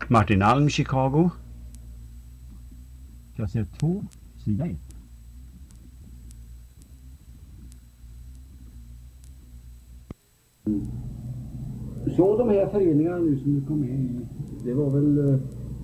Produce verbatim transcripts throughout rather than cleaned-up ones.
Martin Alm, Chicago. Kassett två, sida ett. Så de här föreningarna nu som du kom med i, det var väl, uh,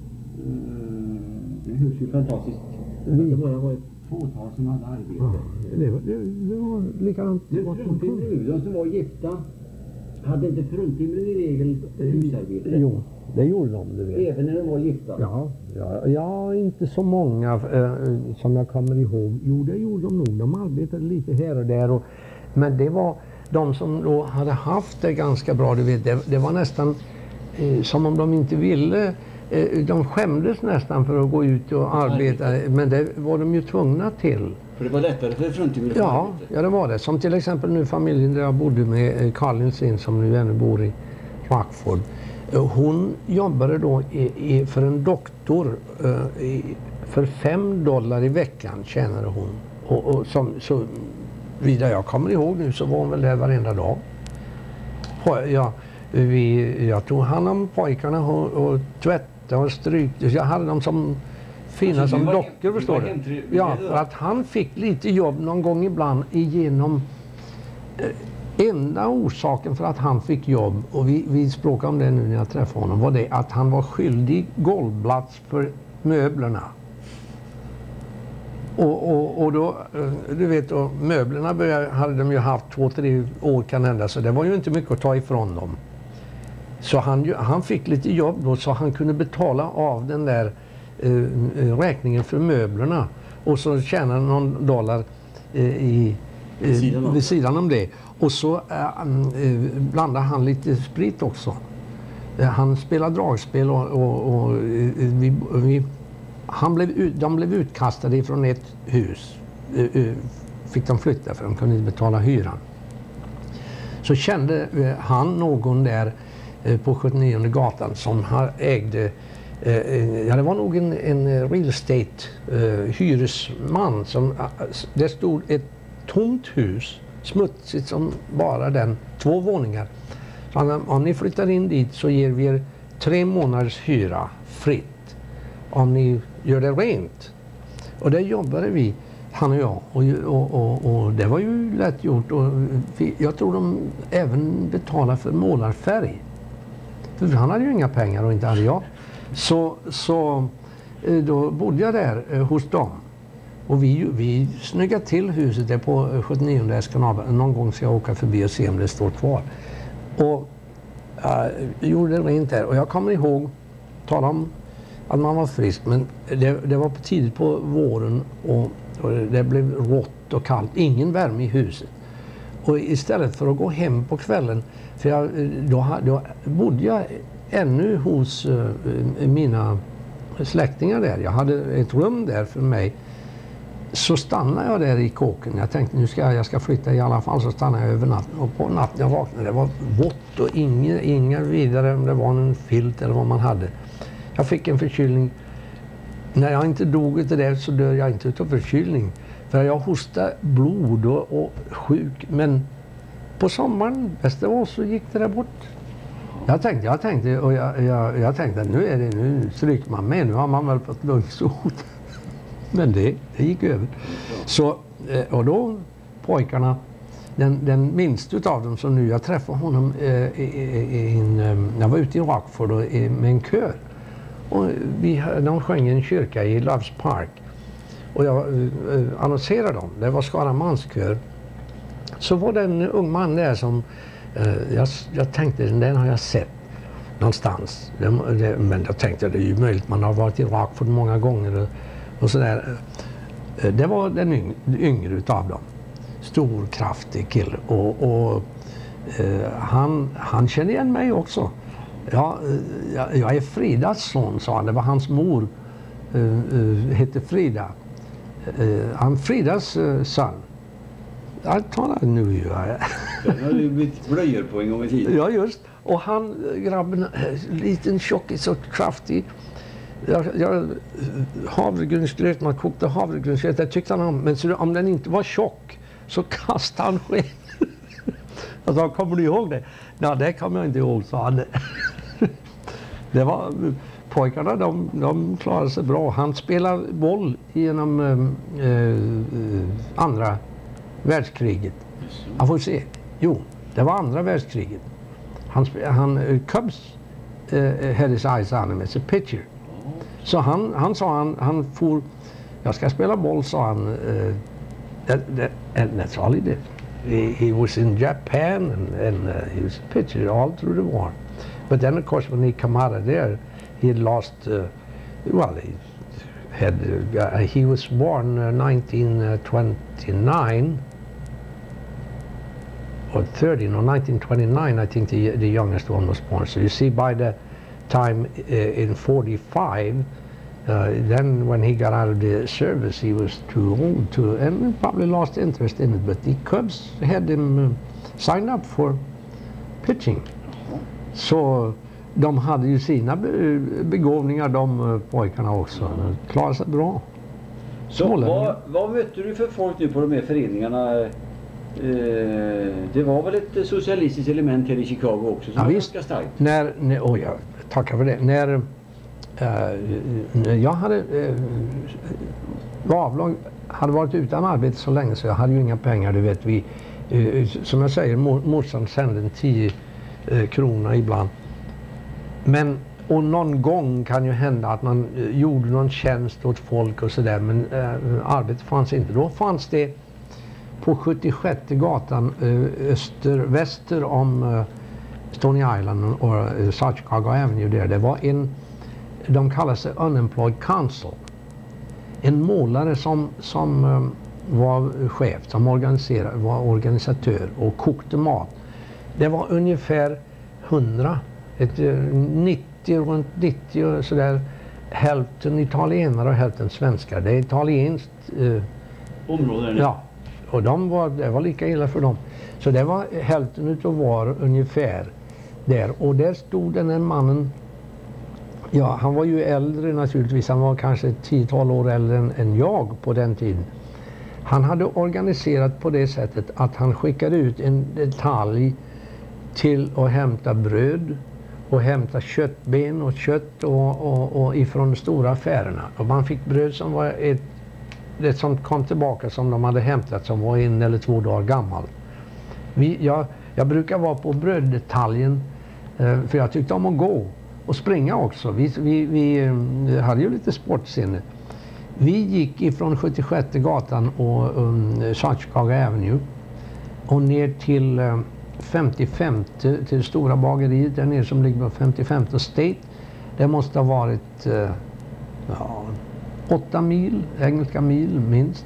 det hörs ju fantastiskt. Mm. Det bara var ett fåtal som hade arbete. Ja, det, var, det, det var likadant. Det var fruntimmer nu, de som var gifta hade inte fruntimmer i regel husarbete. Jo, det gjorde de, du vet. Även när de var gifta? Ja, ja, ja inte så många eh, som jag kommer ihåg. Jo, det gjorde de nog. De arbetade lite här och där. Och, men det var de som då hade haft det ganska bra, du vet. Det, det var nästan eh, som om de inte ville. Eh, de skämdes nästan för att gå ut och arbeta. Men det var de ju tvungna till. För det var lättare för fruntimmer att ja, ja, det var det. Som till exempel nu familjen där jag bodde med, Karin Sin, som nu ännu bor i Rockford. Hon jobbade då i, i, för en doktor uh, i, för fem dollar i veckan tjänade hon. Och, och som, så vidare jag kommer ihåg nu så var hon väl där varenda dag. Ja, vi, jag tog hand om pojkarna och, och tvättade och strykte. Jag hade dem som fina alltså, som dockor, förstår du? Hemtry- ja, för att han fick lite jobb någon gång ibland igenom eh, enda orsaken för att han fick jobb, och vi, vi språkade om det nu när jag träffade honom, var det att han var skyldig golvplats för möblerna. Och, och, och då, du vet, och möblerna började, hade de ju haft två, tre år kan hända, så det var ju inte mycket att ta ifrån dem. Så han, han fick lite jobb då, så han kunde betala av den där eh, räkningen för möblerna. Och så tjänade någon dollar eh, i, eh, vid, sidan vid sidan om det. Och så eh, blandade han lite sprit också. Eh, han spelade dragspel och, och, och eh, vi, vi, han blev ut, de blev utkastade ifrån ett hus. Eh, eh, fick de flytta för de kunde inte betala hyran. Så kände eh, han någon där eh, på sjuttionionde gatan som har ägde, eh, ja det var nog en, en real estate eh, hyresman som, eh, det stod ett tomt hus, smutsigt som bara den, två våningar. Så han, om ni flyttar in dit så ger vi er tre månaders hyra fritt om ni gör det rent. Och där jobbade vi, han och jag, och, och, och, och det var ju lätt gjort. Och vi, jag tror de även betalade för målarfärg. För han hade ju inga pengar och inte hade jag. Så, så då bodde jag där hos dem. Och vi, vi snyggade till huset där på sjuttionionde Escanaba. Någon gång ska jag åka förbi och se om det står kvar. Och jag gjorde det rent där. Och jag kommer ihåg, tala om att man var frisk. Men det, det var på tidigt på våren och, och det blev rått och kallt. Ingen värme i huset. Och istället för att gå hem på kvällen, för jag, då, då bodde jag ännu hos uh, mina släktingar där. Jag hade ett rum där för mig. Så stannade jag där i kåken. Jag tänkte nu ska jag, jag ska flytta i alla fall, så stannade jag över natten. Och på natten jag vaknade, det var vått och inga, inga vidare om det var en filt eller vad man hade. Jag fick en förkylning. När jag inte dog utav det så dör jag inte utav förkylning. För jag hostade blod och, och sjuk. Men på sommaren, bästa var så gick det där bort. Jag tänkte, jag tänkte, och jag, jag, jag tänkte att nu är det, nu stryker man med. Nu har man väl fått lungsot. Men det, det gick över. Så, och då pojkarna, den, den minst utav dem som nu, jag träffade honom eh, i, i, in, jag var ute i Rockford och, i, med en kör. Och vi, de sjöng i en kyrka i Loves Park. Och jag eh, annonserade dem, det var Skara manskör. Så var det en ung man där som, eh, jag, jag tänkte, den har jag sett någonstans. Det, det, men jag tänkte, det är ju möjligt, man har varit i Rockford många gånger. Och, Och så där. Det var den yngre, yngre utav dem. Stor, kraftig kille. Och, och eh, han, han kände igen mig också. Ja, jag, jag är Fridas son, sa han. Det var hans mor. Eh, eh, hette Frida. Eh, han Fridas eh, son. Jag talar nu ju. Den hade ju blivit blöjor på en gång i tiden. Ja, just. Och han, grabben, liten tjockis och kraftig. Jag, jag, havregrynsgröt, man kokte havregrynsgröt, det tyckte han om. Men så, om den inte var tjock så kastade han sken. Jag sa, kommer du ihåg det? Nej, det kommer jag inte ihåg, sa han. Det var pojkarna de, de klarade sig bra. Han spelade boll genom eh, eh, andra världskriget. Jag får se. Jo, det var andra världskriget. Han, han uh, Cubs uh, had his eyes on him as a pitcher. Så han, han sa han, han for, jag ska spela boll, sa han. Uh, that, that, and that's all he did. He, he was in Japan and, and uh, he was a pitcher all through the war. But then of course when he came out of there, he had lost, uh, well, he had, uh, he was born uh, nineteen twenty-nine. Or thirty, no, nineteen twenty-nine, I think the, the youngest one was born. So you see, by the time uh, in forty-five, uh, then when he got out of the service, he was too old to, and probably lost interest in it. But the Cubs had him uh, signed up for pitching. Så de hade ju sina be begåvningar, de uh, pojkarna också. De klarade sig bra. Så vad, vad mötte du för folk nu på de här föreningarna? Eh, det var väl ett socialistiskt element här i Chicago också som ja, var visst. ganska starkt. När, när, oh ja, tackar för det. När, eh, när jag hade eh, var avlång, hade varit utan arbete så länge så jag hade ju inga pengar, du vet vi. Eh, som jag säger, mor, morsan sände en tio eh, krona ibland. Men och någon gång kan ju hända att man eh, gjorde någon tjänst åt folk och sådär, men eh, arbetet fanns inte. Då fanns det på sjuttiosjätte gatan öster, väster om uh, Stony Island och uh, South Chicago Avenue där. Det var en, de kallar sig Unemployed Council. En målare som, som um, var chef, som organiserade, var organisatör och kokte mat. Det var ungefär hundra, ett, nittio, runt nittio sådär, hälften italienare och hälften svenskar. Det är italienskt. Uh, Områden? Ja. Och de var, det var lika illa för dem. Så det var hälften utav var ungefär där. Och där stod den här mannen, ja han var ju äldre naturligtvis, han var kanske tio-tolv år äldre än, än jag på den tiden. Han hade organiserat på det sättet att han skickade ut en detalj till att hämta bröd och hämta köttben och kött och, och, och ifrån de stora affärerna. Och man fick bröd som var ett det som kom tillbaka som de hade hämtat som var en eller två dagar gammal. Vi, jag, jag brukar vara på bröddetaljen eh, för jag tyckte om att gå och springa också. Vi, vi, vi eh, hade ju lite sportsinne. Vi gick ifrån sjuttiosjätte gatan och um, South Chicago Avenue och ner till eh, femtiofemte till stora bageriet där nere som ligger på femtiofemte State. Det måste ha varit eh, ja, åtta mil, engelska mil minst.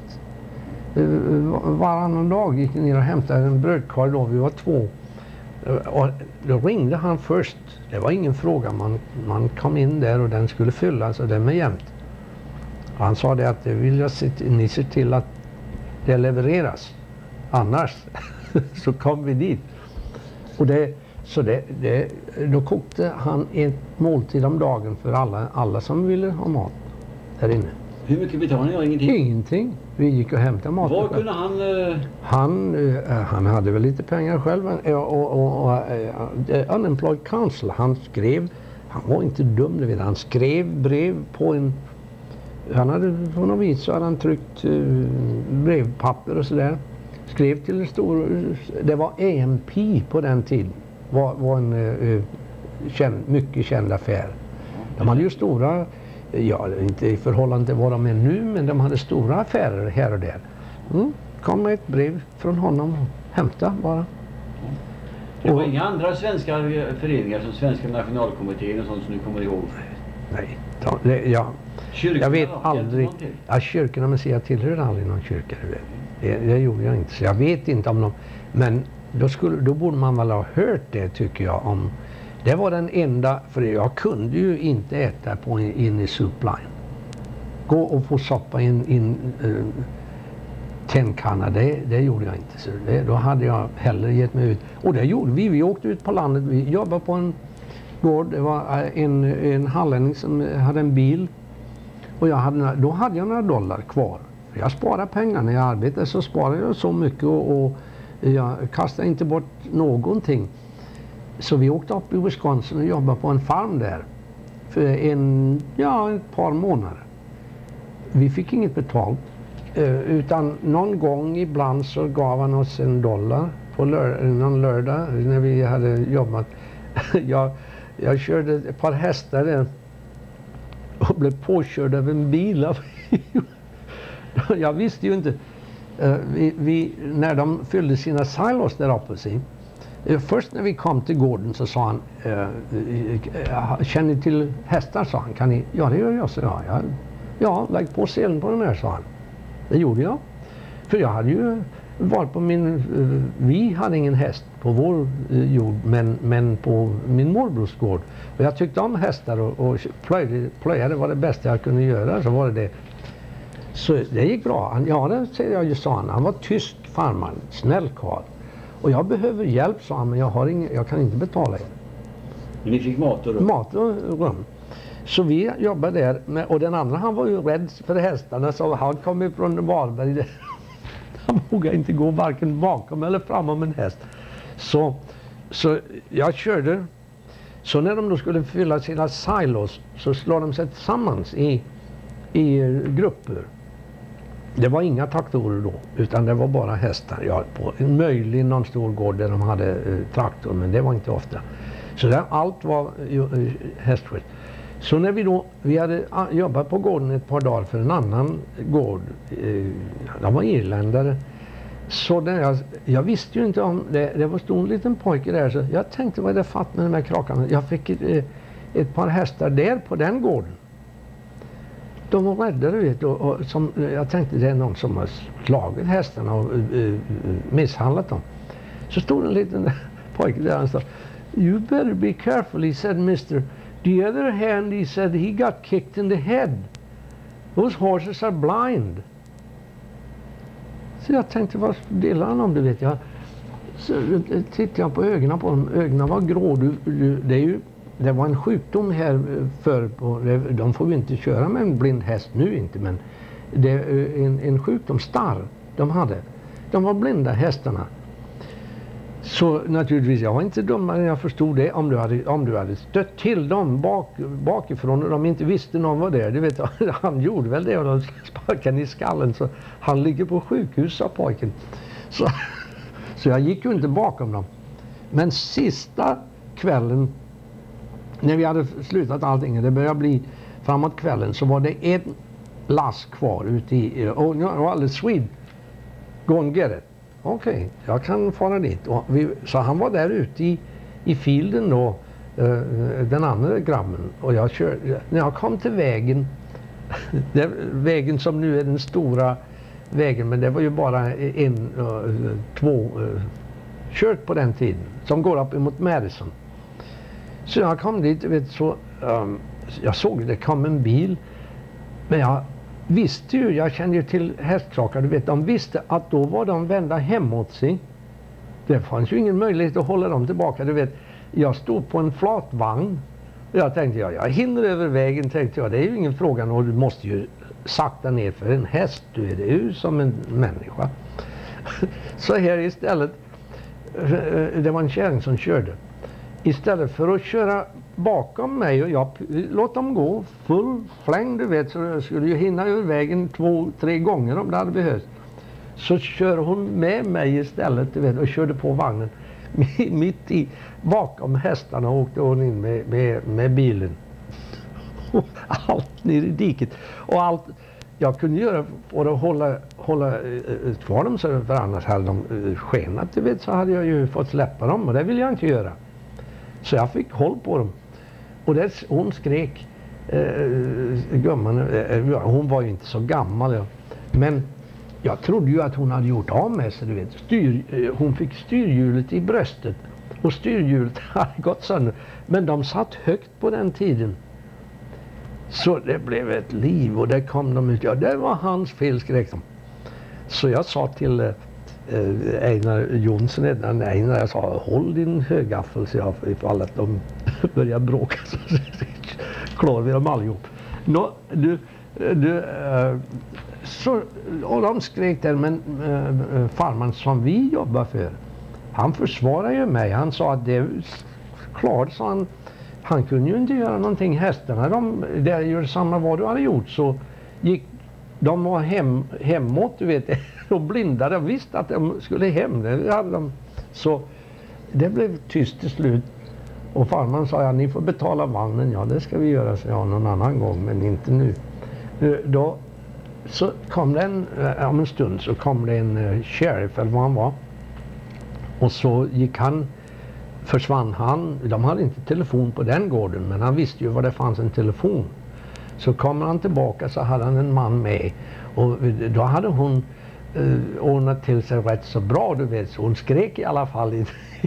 Varannan dag gick jag ner och hämtade en brödkorg då, vi var två. Och då ringde han först. Det var ingen fråga, man, man kom in där och den skulle fyllas och den med jämt. Han sa det att det vill jag se, ni ser till att det levereras. Annars så kom vi dit. Och det, så det, det, då kokte han ett måltid om dagen för alla, alla som ville ha mat. Där inne. Hur mycket betalade ni? Ingenting? Ingenting. Vi gick och hämtade mat. Var kunde han... Uh... Han, uh, han hade väl lite pengar själv. Och, och, och, och uh, Unemployed Council, han skrev, han var inte dum, du vet. Han skrev brev på en... Han hade på något vis så hade han tryckt uh, brevpapper och sådär. Skrev till en stor... Det var A M P på den tiden. Var, var en uh, känd, mycket känd affär. De hade ju stora... Ja, inte i förhållande till vad de är nu, men de hade stora affärer här och där. Mm. Kom med ett brev från honom och hämta bara. Det var och, inga andra svenska föreningar som Svenska nationalkommittén och sånt som du kommer ihåg? Nej, ta, det, ja. Kyrkorna, jag vet då? aldrig. Ja, kyrkorna, men jag tillhörde aldrig någon kyrka. Det, det gjorde jag inte, så jag vet inte om de... Men då, skulle, då borde man väl ha hört det, tycker jag, om... Det var den enda, för jag kunde ju inte äta på in, in i suppline. Gå och få soppa in i en uh, tändkanna, det, det gjorde jag inte. Så det, då hade jag hellre gett mig ut. Och det gjorde vi, vi åkte ut på landet, vi jobbade på en gård. Det var en, en hallänning som hade en bil. Och jag hade, då hade jag några dollar kvar. Jag sparade pengar, när jag arbetade så sparade jag så mycket och, och jag kastade inte bort någonting. Så vi åkte upp i Wisconsin och jobbade på en farm där. för en, ja, ett par månader. Vi fick inget betalt. Eh, utan någon gång ibland så gav han oss en dollar på lör- någon lördag när vi hade jobbat. jag, jag körde ett par hästar där och blev påkörd av en bil. Jag visste ju inte. Eh, vi, vi, när de fyllde sina silos där uppe sig. Eh, först när vi kom till gården så sa han, eh, eh, känner ni till hästar, sa han. Kan ni? Ja, det gör jag, så jag. Ja, ja, lägg på selen på den här, sa han. Det gjorde jag. För jag hade ju varit på min, uh, vi hade ingen häst på vår uh, jord, men, men på min morbrors gård. Och jag tyckte om hästar och, och plöjde, plöjade var det bästa jag kunde göra, så var det det. Så det gick bra. Han, ja, det säger jag ju, sa han. Han var tysk farmare, snäll karl. Och jag behöver hjälp, sa han, men jag, har ingen, jag kan inte betala er. Men ni fick mat och rum? Mat och rum. Så vi jobbade där, med, och den andra han var ju rädd för hästarna, så han kom ju från Varberg. Han vågade inte gå varken bakom eller fram om en häst. Så, så jag körde. Så när de då skulle fylla sina silos så slår de sig tillsammans i, i grupper. Det var inga traktorer då, utan det var bara hästar. Ja, på en möjlig någon stor gård där de hade eh, traktor, men det var inte ofta. Så där allt var eh, hästskjuts. Så när vi då, vi hade jobbat på gården ett par dagar för en annan gård, eh, de var irländare. Så när jag, jag visste ju inte om det, det var stor en liten pojke där, så jag tänkte vad är det fatt med de här krakarna. Jag fick ett, eh, ett par hästar där på den gården. De var rädda, du vet, och, och som, jag tänkte det är någon som har slagit hästarna och uh, misshandlat dem. Så stod en liten pojke där och sa, "You better be careful," he said, "mister. The other hand," he said, "he got kicked in the head. Those horses are blind." Så jag tänkte, vad delar han om, det vet jag. Så tittade jag på ögonen på dem. Ögonen var grå. Du, du, det, är ju, det var en sjukdom här för på, de får ju inte köra med en blind häst nu inte, men det är en, en sjukdom, starr, de hade. De var blinda, hästarna. Så naturligtvis, jag var inte dummare än jag förstod det. Om du hade, om du hade stött till dem bak, bakifrån och de inte visste någon var där. Du vet, han gjorde väl det och de sparkade i skallen. Så han ligger på sjukhus, sa pojken. Så, så jag gick ju inte bakom dem. Men sista kvällen, när vi hade slutat allting, det började bli framåt kvällen, så var det en lass kvar ute i, och nu var alldeles Swede, go and get it. Okej, okay, jag kan fara dit. Och vi, så han var där ute i, i fielden då, uh, den andra grabben. Och jag körde, när jag kom till vägen, det, vägen som nu är den stora vägen, men det var ju bara en, uh, två uh, kört på den tiden, som går upp emot Madison. Så jag kom dit, vet, så um, jag såg det kom en bil, men jag visste ju, jag kände ju till hästkrakar, du vet, de visste att då var de vända hemåt sig. Det fanns ju ingen möjlighet att hålla dem tillbaka, du vet. Jag stod på en flatvagn och jag tänkte, ja, jag hinner över vägen, tänkte jag, det är ju ingen fråga, och du måste ju sakta ner för en häst, du är det ju som en människa. Så här istället, det var en kärring som körde. Istället för att köra bakom mig och jag låt dem gå full fläng, du vet, så jag skulle ju hinna över vägen två, tre gånger om det hade behövts. Så kör hon med mig istället, du vet, och körde på vagnen mitt i, bakom hästarna, och åkte hon in med, med, med bilen. Och allt ner i diket. Och allt jag kunde göra för att hålla, hålla kvar dem, så för annars hade de skenat, du vet, så hade jag ju fått släppa dem, och det ville jag inte göra. Så jag fick håll på dem. Och där, hon skrek, eh, gumman, eh, hon var ju inte så gammal. Ja. Men jag trodde ju att hon hade gjort av med sig, du vet. Styr, eh, hon fick styrhjulet i bröstet. Och styrhjulet hade gått sönder. Men de satt högt på den tiden. Så det blev ett liv, och där kom de ut. Ja, det var hans fel, skrek de. Så jag sa till eh, Einar Jonsson, Einar, jag sa, håll din högaffel, så jag, ifall att de börjar bråka så klarar vi dem allihop. Nå, du, du, äh, så, och de skrek där, men äh, farman som vi jobbar för, han försvarar ju mig. Han sa att det är klart, sa han, han kunde ju inte göra någonting. Hästarna, de, det gör samma vad du hade gjort, så gick de var hem, hemåt, du vet. De blindade, de visste att de skulle hem. Det hade de. Så det blev tyst till slut. Och farman sa, ja, ni får betala vagnen. Ja, det ska vi göra, så ja, någon annan gång, men inte nu. Då så kom det en, om en stund så kom det en sheriff eller vad han var. Och så gick han, försvann han. De hade inte telefon på den gården, men han visste ju var det fanns en telefon. Så kommer han tillbaka, så hade han en man med. Och då hade hon eh, ordnat till sig rätt så bra, du vet. Så hon skrek i alla fall.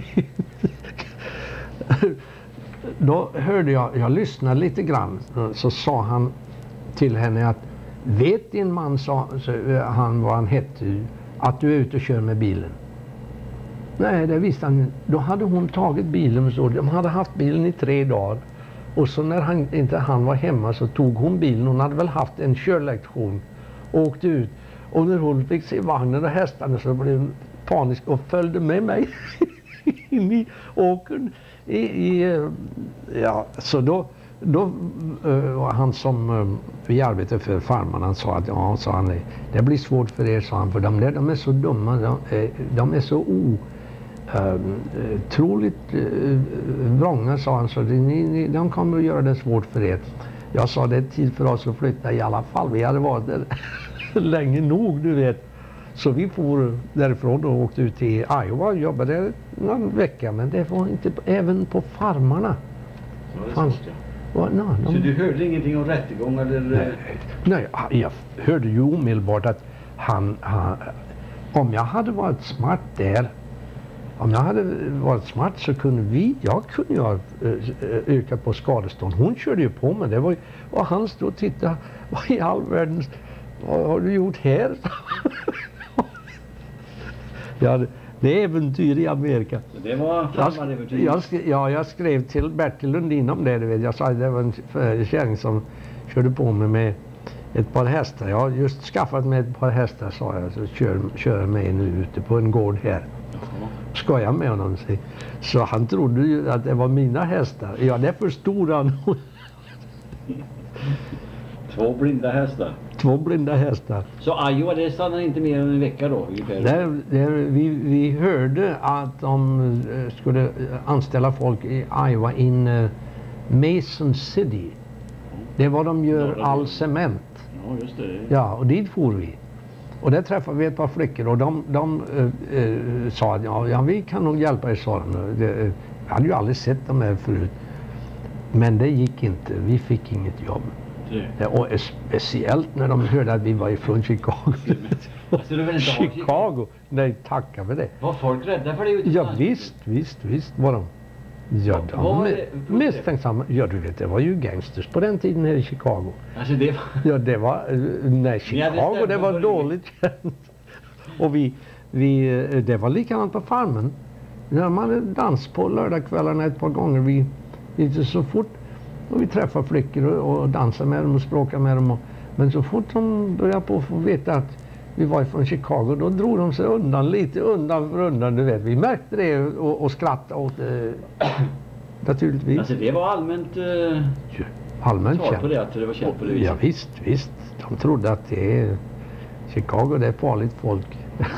Då hörde jag, jag lyssnade lite grann. Så sa han till henne att, vet din man, sa han vad han hette, att du är ute och kör med bilen? Nej, det visste han. Då hade hon tagit bilen, så de hade haft bilen i tre dagar. Och så när han, inte han var hemma, så tog hon bilen. Hon hade väl haft en körlektion och åkte ut. Och när hon fick se vagnen och hästarna, så blev hon panisk och följde med mig in i åkern. I, i, ja, så då, då uh, han som uh, vi arbetade för, farman, han sa att ja, sa han, det blir svårt för er, sa han, för de där, de är så dumma, de, de är så o Uh, troligt uh, vrånga, sa han, så det, ni, ni, de kommer att göra det svårt för er. Jag sa, det är tid för oss att flytta i alla fall. Vi hade varit där länge nog, du vet. Så vi får därifrån och åkte ut till Iowa och jobbade någon vecka, men det var inte, även på farmarna. Ja, det fanns, ja, no, de, så du hörde ingenting om rättegång eller? Nej, nej, jag hörde ju omedelbart att han, han, om jag hade varit smart där, Om jag hade varit smart, så kunde vi, jag kunde ju ha yrka på skadestånd. Hon körde ju på mig. Det var ju, och han stod och tittade, vad i all världen, vad har du gjort här? Ja, det är äventyr i Amerika. Så det var farmaräventyr? Jag, jag skrev, ja, jag skrev till Bertil Lundin om det, du vet. Jag sa att det var en kärring som körde på mig med ett par hästar. Jag har just skaffat mig ett par hästar, sa jag. Så kör, kör mig nu ute på en gård här. Ska jag med honom? Så han trodde ju att det var mina hästar. Ja, det förstod han. Två blinda hästar? Två blinda hästar. Så Iowa, det stannade inte mer än en vecka då? Där, där vi, vi hörde att de skulle anställa folk i Iowa in uh, Mason City. Det var de gör ja, all cement. Ja, just det. Ja, och dit for vi. Och där träffade vi ett par flickor, och de, de uh, uh, sa att ja, ja, vi kan nog hjälpa er, sa de. Uh, jag hade ju aldrig sett dem här förut. Men det gick inte. Vi fick inget jobb. Ja, och speciellt när de hörde att vi var ifrån Chicago. Alltså, du vill inte Chicago? Chicago? Nej, tacka för det. Var folk rädda för det? Ja, visst, visst, visst var de. Ja, de var är misstänksamma. Ja, du vet, det var ju gangsters på den tiden här i Chicago. Alltså det var... Ja, det var... Nej, Chicago, det var dåligt känt. Och vi, vi... Det var likadant på farmen. När man dans på lördagskvällarna ett par gånger, vi gick så fort. Och vi träffade flickor och, och dansade med dem och språkade med dem. Och, men så fort de började på att få veta att vi var från Chicago, då drog de sig undan, lite undan för undan, du vet. Vi märkte det och, och skrattade åt det, naturligtvis. Alltså det var allmänt... Uh, ja, allmänt känt. På det, att det var känt på det viset. Ja, visst, visst. De trodde att det är... Chicago, det är farligt folk.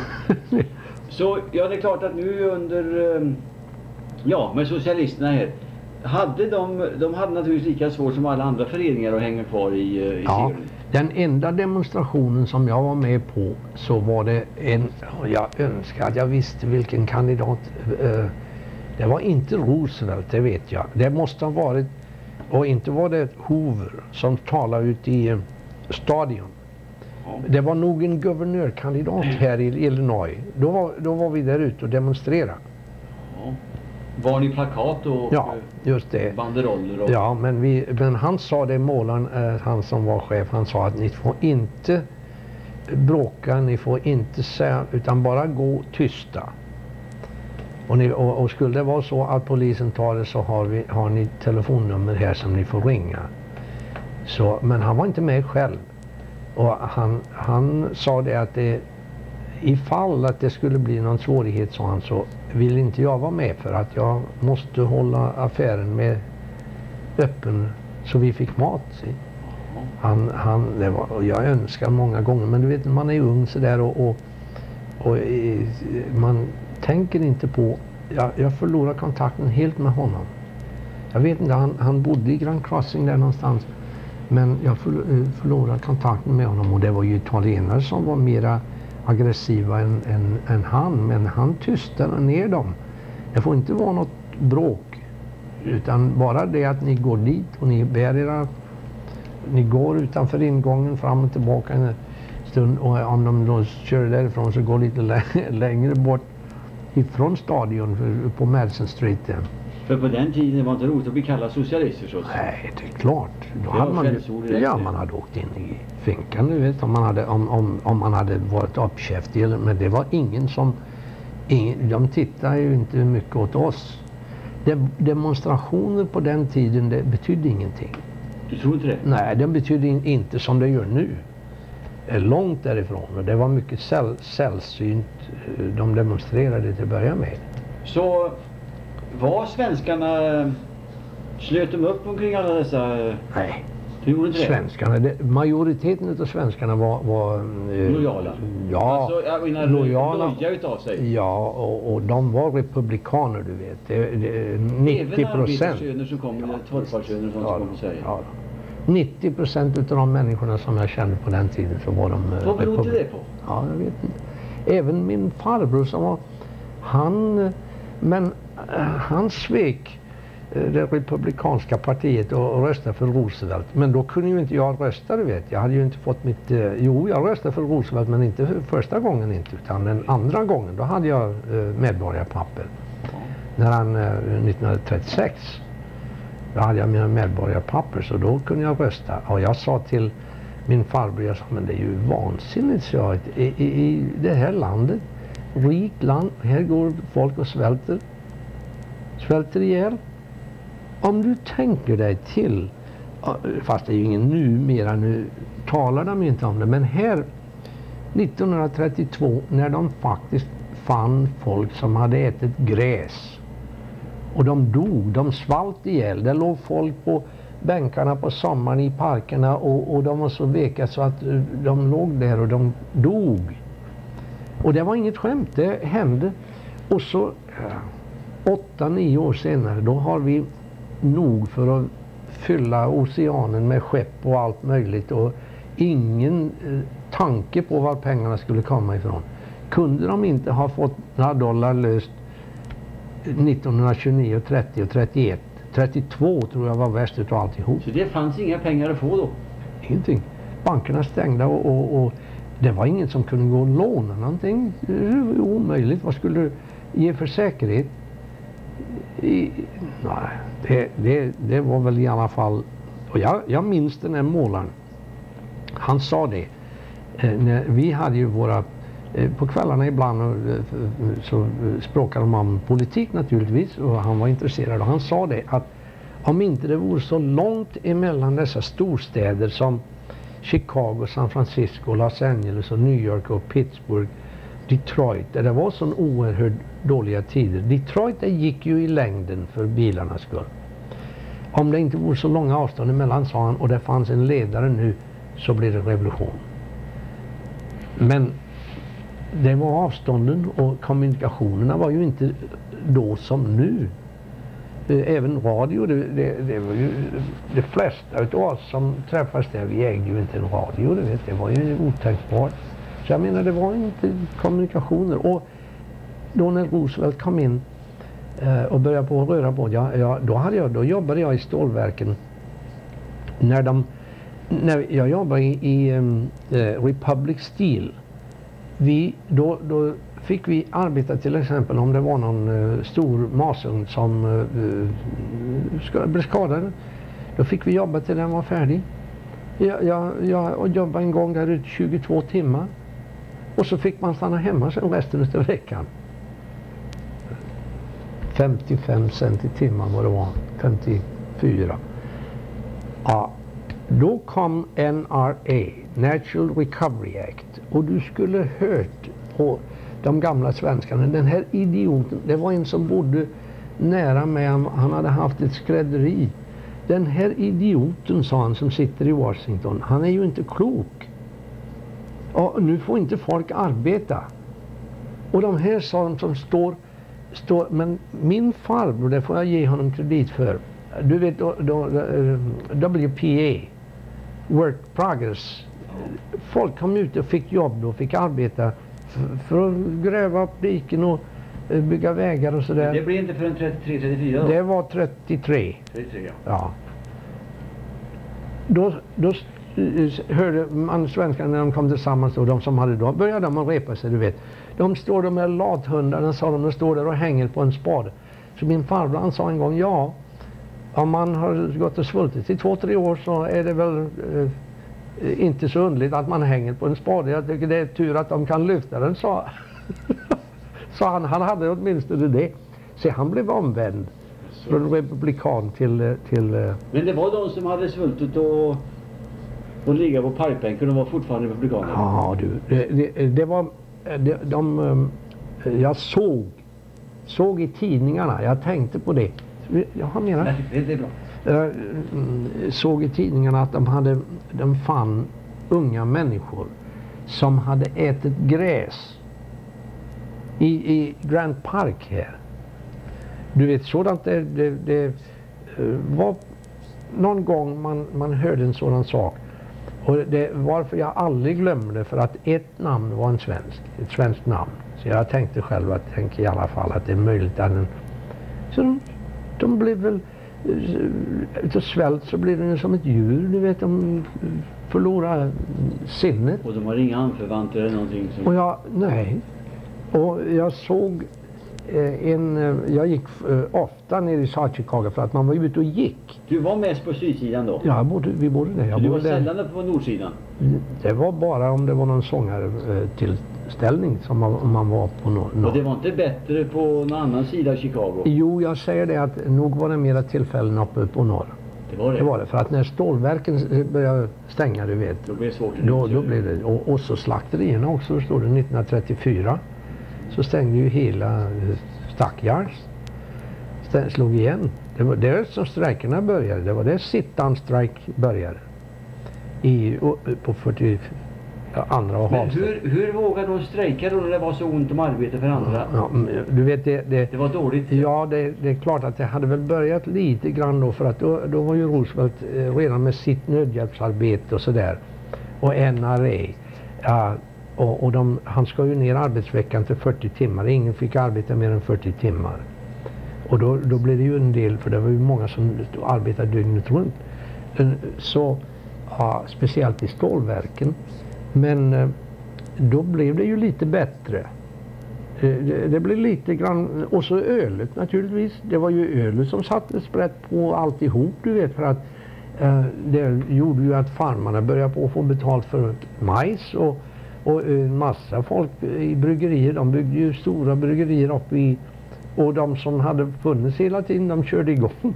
Så, ja, det är klart att nu under... Um, ja, med socialisterna här... Hade de, de hade naturligtvis lika svårt som alla andra föreningar att hänga kvar i, i ja, serien. Den enda demonstrationen som jag var med på, så var det en, jag önskar att jag visste vilken kandidat, eh, det var inte Roosevelt, det vet jag. Det måste ha varit, och inte var det Hoover som talade ut i eh, stadion. Ja. Det var nog en guvernörkandidat här i Illinois. Då var, då var vi där ute och demonstrerade. Ja. Var ni plakat och, ja, just det. banderoller? Och... Ja, men, vi, men han sa det, målaren, eh, han som var chef, han sa att ni får inte bråka, ni får inte säga, utan bara gå tysta. Och, ni, och, och skulle det vara så att polisen tar det, så har, vi, har ni telefonnummer här som ni får ringa. Så, men han var inte med själv. Och han, han sa det att det, ifall att det skulle bli någon svårighet, så han, så vill inte jag vara med, för att jag måste hålla affären med öppen så vi fick mat. Han, han, det var, och jag önskar många gånger, men du vet man är ung så där och, och, och man tänker inte på, jag, jag förlorar kontakten helt med honom. Jag vet inte, han, han bodde i Grand Crossing där någonstans, men jag förlorade kontakten med honom och det var ju italienare som var mera aggressiva än, än, än han, men han tystade ner dem. Det får inte vara något bråk, utan bara det att ni går dit och ni bär era, ni går utanför ingången fram och tillbaka en stund, och om de då kör därifrån så går lite längre bort ifrån stadion på Madison Street. För på den tiden var det inte roligt att bli kallad socialist förstås. Nej, det är klart. Då det hade man ju, direkt, ja, man hade åkt in i finkan, du vet, om man hade, om, om, om man hade varit uppkäftig. Men det var ingen som, ingen, de tittade ju inte mycket åt oss. De, demonstrationer på den tiden, det betydde ingenting. Du tror inte det? Nej, det betydde in, inte som det gör nu. Långt därifrån, och det var mycket säll, sällsynt de demonstrerade till att börja med. Så var svenskarna, slöt de upp omkring alla dessa? Nej, du gjorde inte det? Svenskarna, det, majoriteten av svenskarna var, var eh, lojala? Ja, alltså, jag menar, lojala. loja utav sig? Ja, och, och de var republikaner, du vet. Det, det, nittio procent. Även arbetarsöner som kom, torparsöner som ja, kom till Sverige? Ja. nittio procent utav de människorna som jag kände på den tiden så var de Vad berodde det på? Ja, jag vet inte. Även min farbror som var, han, men äh, han svek äh, det republikanska partiet och, och röstade för Roosevelt. Men då kunde ju inte jag rösta, du vet. Jag hade ju inte fått mitt, äh, jo jag röstade för Roosevelt men inte för första gången inte, utan den andra gången, då hade jag äh, medborgarpapper. Ja. När han, äh, nittonhundratrettiosex. Då hade jag mina medborgarpapper, så då kunde jag rösta. Och jag sa till min farbror, jag sa, men det är ju vansinnigt, så jag, i, i, i det här landet, rikt land, här går folk och svälter, svälter ihjäl. Om du tänker dig till, fast det är ju ingen nu, mera nu talar de inte om det, men här nittonhundratrettiotvå, när de faktiskt fann folk som hade ätit gräs, och de dog, de svalt ihjäl. Det låg folk på bänkarna på sommaren i parkerna och, och de var så veka så att de låg där och de dog. Och det var inget skämt, det hände. Och så åtta, nio år senare, då har vi nog för att fylla oceanen med skepp och allt möjligt och ingen eh, tanke på var pengarna skulle komma ifrån. Kunde de inte ha fått några dollar löst nittonhundratjugonio, trettio och trettioett. trettiotvå tror jag var värst utav alltihop. Så det fanns inga pengar att få då? Ingenting. Bankerna stängda och, och, och det var ingen som kunde gå och låna någonting. Det var omöjligt. Vad skulle du ge för säkerhet? I, nej, det, det, det var väl i alla fall... Och jag, jag minns den här målaren. Han sa det. Eh, när vi hade ju våra... På kvällarna ibland så språkade de om politik naturligtvis, och han var intresserad, och han sa det att om inte det vore så långt emellan dessa storstäder som Chicago, San Francisco, Los Angeles och New York och Pittsburgh, Detroit, där det var så oerhört dåliga tider. Detroit det gick ju i längden för bilarnas skull. Om det inte vore så långa avstånd emellan, sa han, och det fanns en ledare nu, så blir det revolution. Men det var avstånden och kommunikationerna var ju inte då som nu. Även radio, det, det, det var ju de flesta utav oss som träffades där, vi ägde ju inte en radio, det, vet, det var ju otänkbart. Så jag menar, det var inte kommunikationer. Och då när Roosevelt kom in eh, och började på att röra på, ja, ja, då, hade jag, då jobbade jag i stålverken. När, de, när jag jobbade i, i um, eh, Republic Steel, Vi, då, då fick vi arbeta till exempel om det var någon uh, stor masugn som uh, ska, blev skadad. Då fick vi jobba till den var färdig. Jag, jag, jag jobbade en gång där ute tjugotvå timmar. Och så fick man stanna hemma sen resten av veckan. femtiofem cent i timmen vad det var. femtiofyra. Ja. Då kom N R A, Natural Recovery Act, och du skulle hört på de gamla svenskarna. Den här idioten, det var en som bodde nära mig, han hade haft ett skrädderi. Den här idioten, sa han, som sitter i Washington, han är ju inte klok. Och nu får inte folk arbeta. Och de här, sa de, som står, står men min farbror, det får jag ge honom kredit för. Du vet, då, då, W P A, Work Progress. Folk kom ut och fick jobb och fick arbeta för, för att gräva upp diken och bygga vägar och sådär. Det blir inte förrän trettiotre trettiofyra då? Det var trettiotre. trettiotre, ja. Ja. Då, då hörde man svenskarna när de kom tillsammans och de som hade då började de att repa sig, du vet. De står där med lathundarna, sa de, de står där och hänger på en spade. Så min farbror, han sa en gång, ja, om man har gått och svultit i två, tre år så är det väl eh, inte så underligt att man hänger på en spade. Jag tycker det är tur att de kan lyfta den, sa så han. Han hade åtminstone det. Så han blev omvänd från republikan till... till Men det var de som hade svultit och, och ligga på parkbänken och var fortfarande republikaner? Ja, du. Det, det, det var... De, de, jag såg, såg i tidningarna, jag tänkte på det. Jag har menat... Nej, det är bra. Jag såg i tidningarna att de, hade, de fann unga människor som hade ätit gräs i, i Grand Park här. Du vet, sådant det, det, det var någon gång man, man hörde en sådan sak. Och det, varför jag aldrig glömde det, för att ett namn var en svensk, ett svenskt namn. Så jag tänkte själv att tänka i alla fall att det är möjligt att den... Så de, de blev väl... Utav svält så blir de som ett djur, du vet, de förlorar sinnet. Och de har inga anförvanter eller någonting som... Och jag, nej. Och jag såg eh, en, jag gick eh, ofta ner i South Chicago för att man var ute och gick. Du var mest på sydsidan då? Ja, bodde, vi bodde där. Jag du var bodde där. sällan på nordsidan? Det var bara om det var någon sångartillställning som man, om man var på norr. Och det var inte bättre på någon annan sida av Chicago? Jo, jag säger det att nog var det mera tillfällen uppe på norr. Det var det? Det var det, för att när stålverken började stänga, du vet. Då blev det svårt. Då, då blev det. Och, och så slakterierna också, står det nittonhundratrettiofyra. Så stängde ju hela Stackyards. Stäng, slog igen. Det var där som strejkerna började. Det var där sit-down strike började. I, på fyrtioandra och Men hur, hur vågade de strejka då när det var så ont om arbete för andra? Ja, du vet det, det, det var dåligt. Ja, det, det är klart att det hade väl börjat lite grann då, för att då, då var ju Roosevelt redan med sitt nödhjälpsarbete och sådär. Och N R A. Ja, och, och de, han ska ju ner arbetsveckan till fyrtio timmar. Ingen fick arbeta mer än fyrtio timmar. Och då, då blev det ju en del, för det var ju många som arbetade dygnet runt. Så, ja, speciellt i stålverken. Men då blev det ju lite bättre. Det, det blev lite grann, och så ölet naturligtvis. Det var ju ölet som satte sprätt på alltihop, du vet, för att eh, det gjorde ju att farmarna började på att få betalt för majs och, och en massa folk i bryggerier. De byggde ju stora bryggerier uppe i, och de som hade funnits hela tiden, de körde igång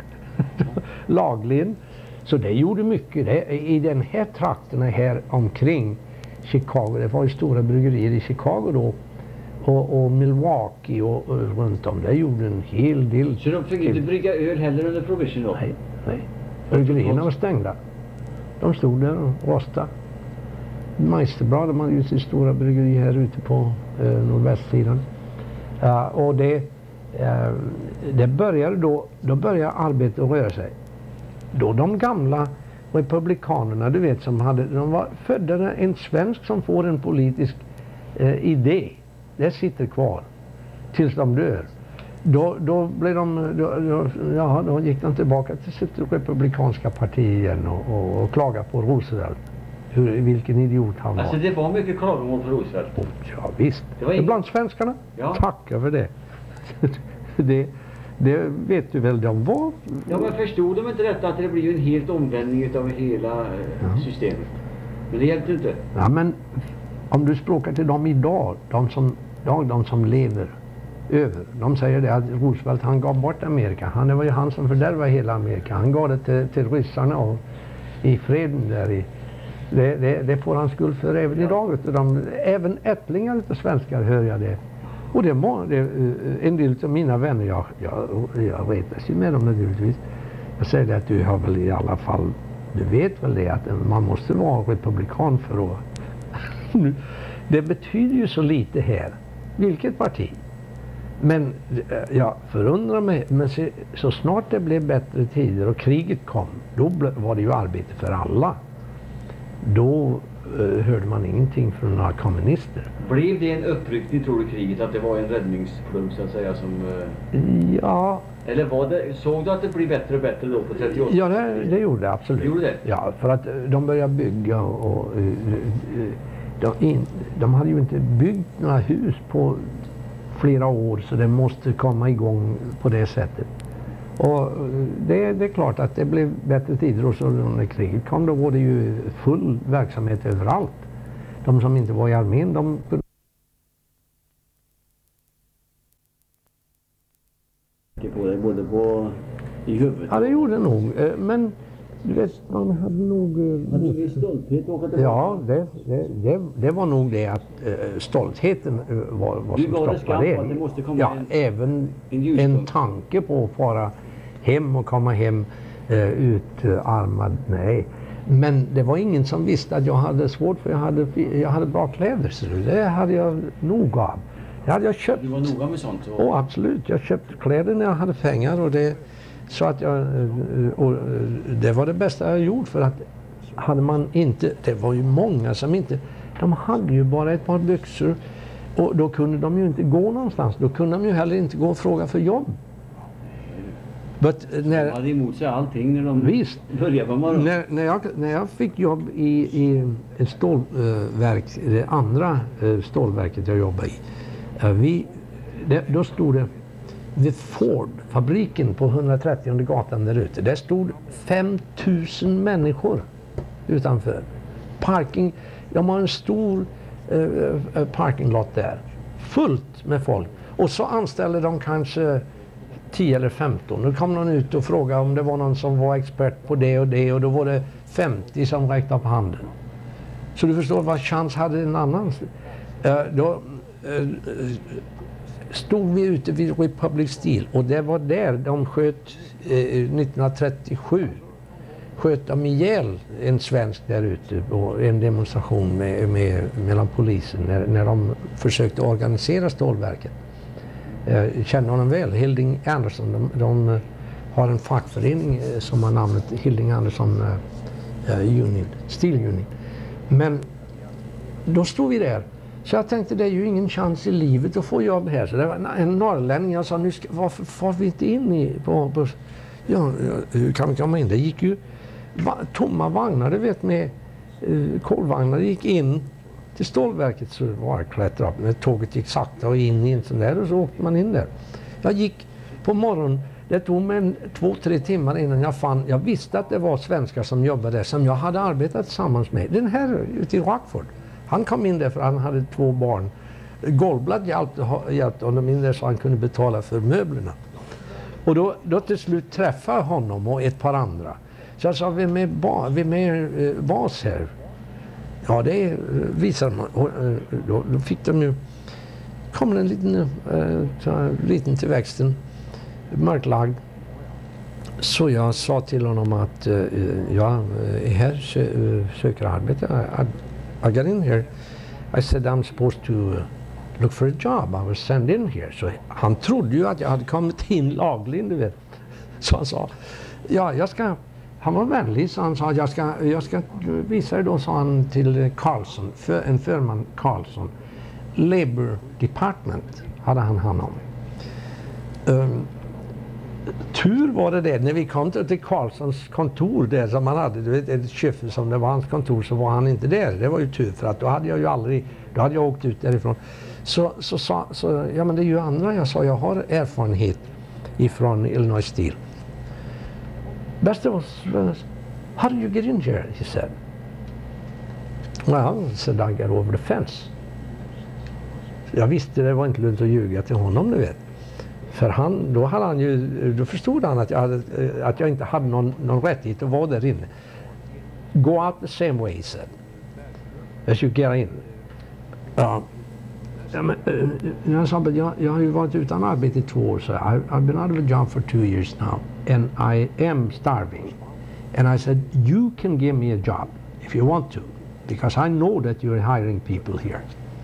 lagligen. Så det gjorde mycket. Det, i den här trakterna här omkring Chicago, det var ju stora bryggerier i Chicago då, och, och Milwaukee och, och runt om, det gjorde en hel del. Så de fick inte brygga öl heller under provision då? Nej, nej. Bryggerierna var stängda. De stod där och rostade. Meisterbrad, de hade ju sitt stora bryggeri här ute på eh, nordvästsidan. Uh, och det, uh, det började då, då började arbetet att röra sig. Då de gamla republikanerna, du vet, som hade, de var födda, en svensk som får en politisk eh, idé, det sitter kvar tills de dör. Då, då blev de, då, då, ja, då gick de tillbaka till sitt republikanska parti igen och, och, och klagade på Roosevelt. Hur, vilken idiot han var. Alltså det var mycket klagomål på Roosevelt? Oh, ja visst. Det var ingen... Bland svenskarna? Ja. Tackar för det. det. Det vet du väl, de var... Ja, men förstod de inte detta, att det blir ju en helt omvändning av hela eh, ja. systemet? Men det hjälpte inte. Ja, men om du språkar till dem idag, de som, ja, de som lever över, de säger det att Roosevelt, han gav bort Amerika. Han, det var ju han som fördärvade hela Amerika. Han gav det till, till ryssarna och i freden där i. Det, det, det får han skuld för även ja. idag. De, även ättlingar utav svenskar hör jag det. Och det var det, en del av mina vänner, jag, jag, jag retas ju med dem naturligtvis. Jag säger det att du har väl i alla fall, du vet väl det att man måste vara republikan för att... Det betyder ju så lite här. Vilket parti? Men jag förundrar mig, men så, så snart det blev bättre tider och kriget kom, då var det ju arbete för alla. Då eh, hörde man ingenting från några kommunister. Blev det en uppryckning, tror du, kriget? Att det var en räddningsplugg, så att säga, som... Eh... Ja. Eller var det, såg du att det blev bättre och bättre då på trettioåtta? Ja, det, det gjorde det absolut. Gjorde det? Ja, för att de började bygga och... Uh, uh, de, in, de hade ju inte byggt några hus på flera år, så det måste komma igång på det sättet. Och det, det är klart att det blev bättre tider, och så när kriget kom, då var det ju full verksamhet överallt. De som inte var i armén, de... på det, både på i huvudet. Ja, det gjorde det nog. Men du vet, man hade nog... Hade du viss stolthet att åka tillbaka? Ja, det, det, det, det var nog det att uh, stoltheten uh, var vad som var det stoppade skam att det måste komma Ja, en, även en, en tanke på att fara hem och komma hem uh, utarmad. Nej. Men det var ingen som visste att jag hade svårt, för jag hade, jag hade bra kläder. Så det hade jag nog av. Det hade jag köpt. Du var noga med sånt? Och... Oh, absolut. Jag köpte kläder när jag hade pengar, och det... Så att jag, och det var det bästa jag gjort, för att hade man inte, det var ju många som inte, de hade ju bara ett par byxor, och då kunde de ju inte gå någonstans, då kunde de ju heller inte gå och fråga för jobb. But, när, de hade emot sig allting när de visst, började på morgonen. När, när, jag, när jag fick jobb i, i ett stålverk, det andra stålverket jag jobbade i, vi, det, då stod det vid Ford-fabriken på hundratrettionde gatan där ute. Där stod fem tusen människor utanför. Parking, de har en stor eh, parkinglott där. Fullt med folk. Och så anställde de kanske tio eller femton. Nu kom någon ut och frågade om det var någon som var expert på det och det. Och då var det femtio som räckte upp handen. Så du förstår vad chans hade en annan. Eh, då... Eh, stod vi ute vid Republic Steel, och det var där de sköt eh, nittonhundratrettiosju sköt de ihjäl en svensk där ute på en demonstration med, med, mellan polisen när, när de försökte organisera stålverket. Jag känner honom väl, Hilding Anderson. De, de har en fackförening som har namnet Hilding Anderson uh, Union, Steel Union. Men då stod vi där. Så jag tänkte, det är ju ingen chans i livet att få jobb här. Så det var en norrlänning. Jag sa, nu ska, varför får vi inte in i... På, på, ja, hur kan vi komma in? Det gick ju va, tomma vagnar, du vet, med uh, kolvagnar. Det gick in till stålverket, så var det klättra upp. När tåget gick sakta och in i en sån där, och så åkte man in där. Jag gick på morgonen. Det tog mig en, två, tre timmar innan jag fann... Jag visste att det var svenskar som jobbade där, som jag hade arbetat tillsammans med. Den här ute i Rockford. Han kom in där för han hade två barn. Goldblad hjälpte, hjälpte honom in där så han kunde betala för möblerna. Och då, då till slut träffade jag honom och ett par andra. Så jag sa, vem är, ba, vem är eh, bas här? Ja, det är, visade man. Och, eh, då, då fick de ju... kom en liten, eh, liten till växten, mörklagd. Så jag sa till honom att eh, jag är här, sö, söker arbete. I, I got in here. I said I'm supposed to uh, look for a job. I was sent in here. Så han trodde ju att jag hade kommit in lagligen, du vet. Så han sa, ja, jag ska... Han var vänlig, så han sa, jag ska, jag ska visa dig då, sa han till Carlson, för, en förman Carlson. Labor Department hade han hand om. Um, tur var det det, när vi kom till Carlsons kontor där som han hade, du vet, ett kyffe som det var hans kontor, så var han inte där. Det var ju tur, för att då hade jag ju aldrig, då hade jag åkt ut därifrån. Så så sa, så, ja men det är ju andra, jag sa, jag har erfarenhet ifrån Illinois Steel. Best was, how did you get in here, he said. Well, said I got over the fence. Jag visste det var inte lönt att ljuga till honom, du vet. För han, då hade han ju, då förstod han att jag, hade, att jag inte hade någon, någon rättighet att vara där inne. Go out the same way, he said. As you get in. Ja. Ja, men, jag sa, jag, jag har ju varit utan arbete i två år, så I, I've been out of a job for two years now. and I am starving. And I said, you can give me a job if you want to, because I know that you're hiring people here.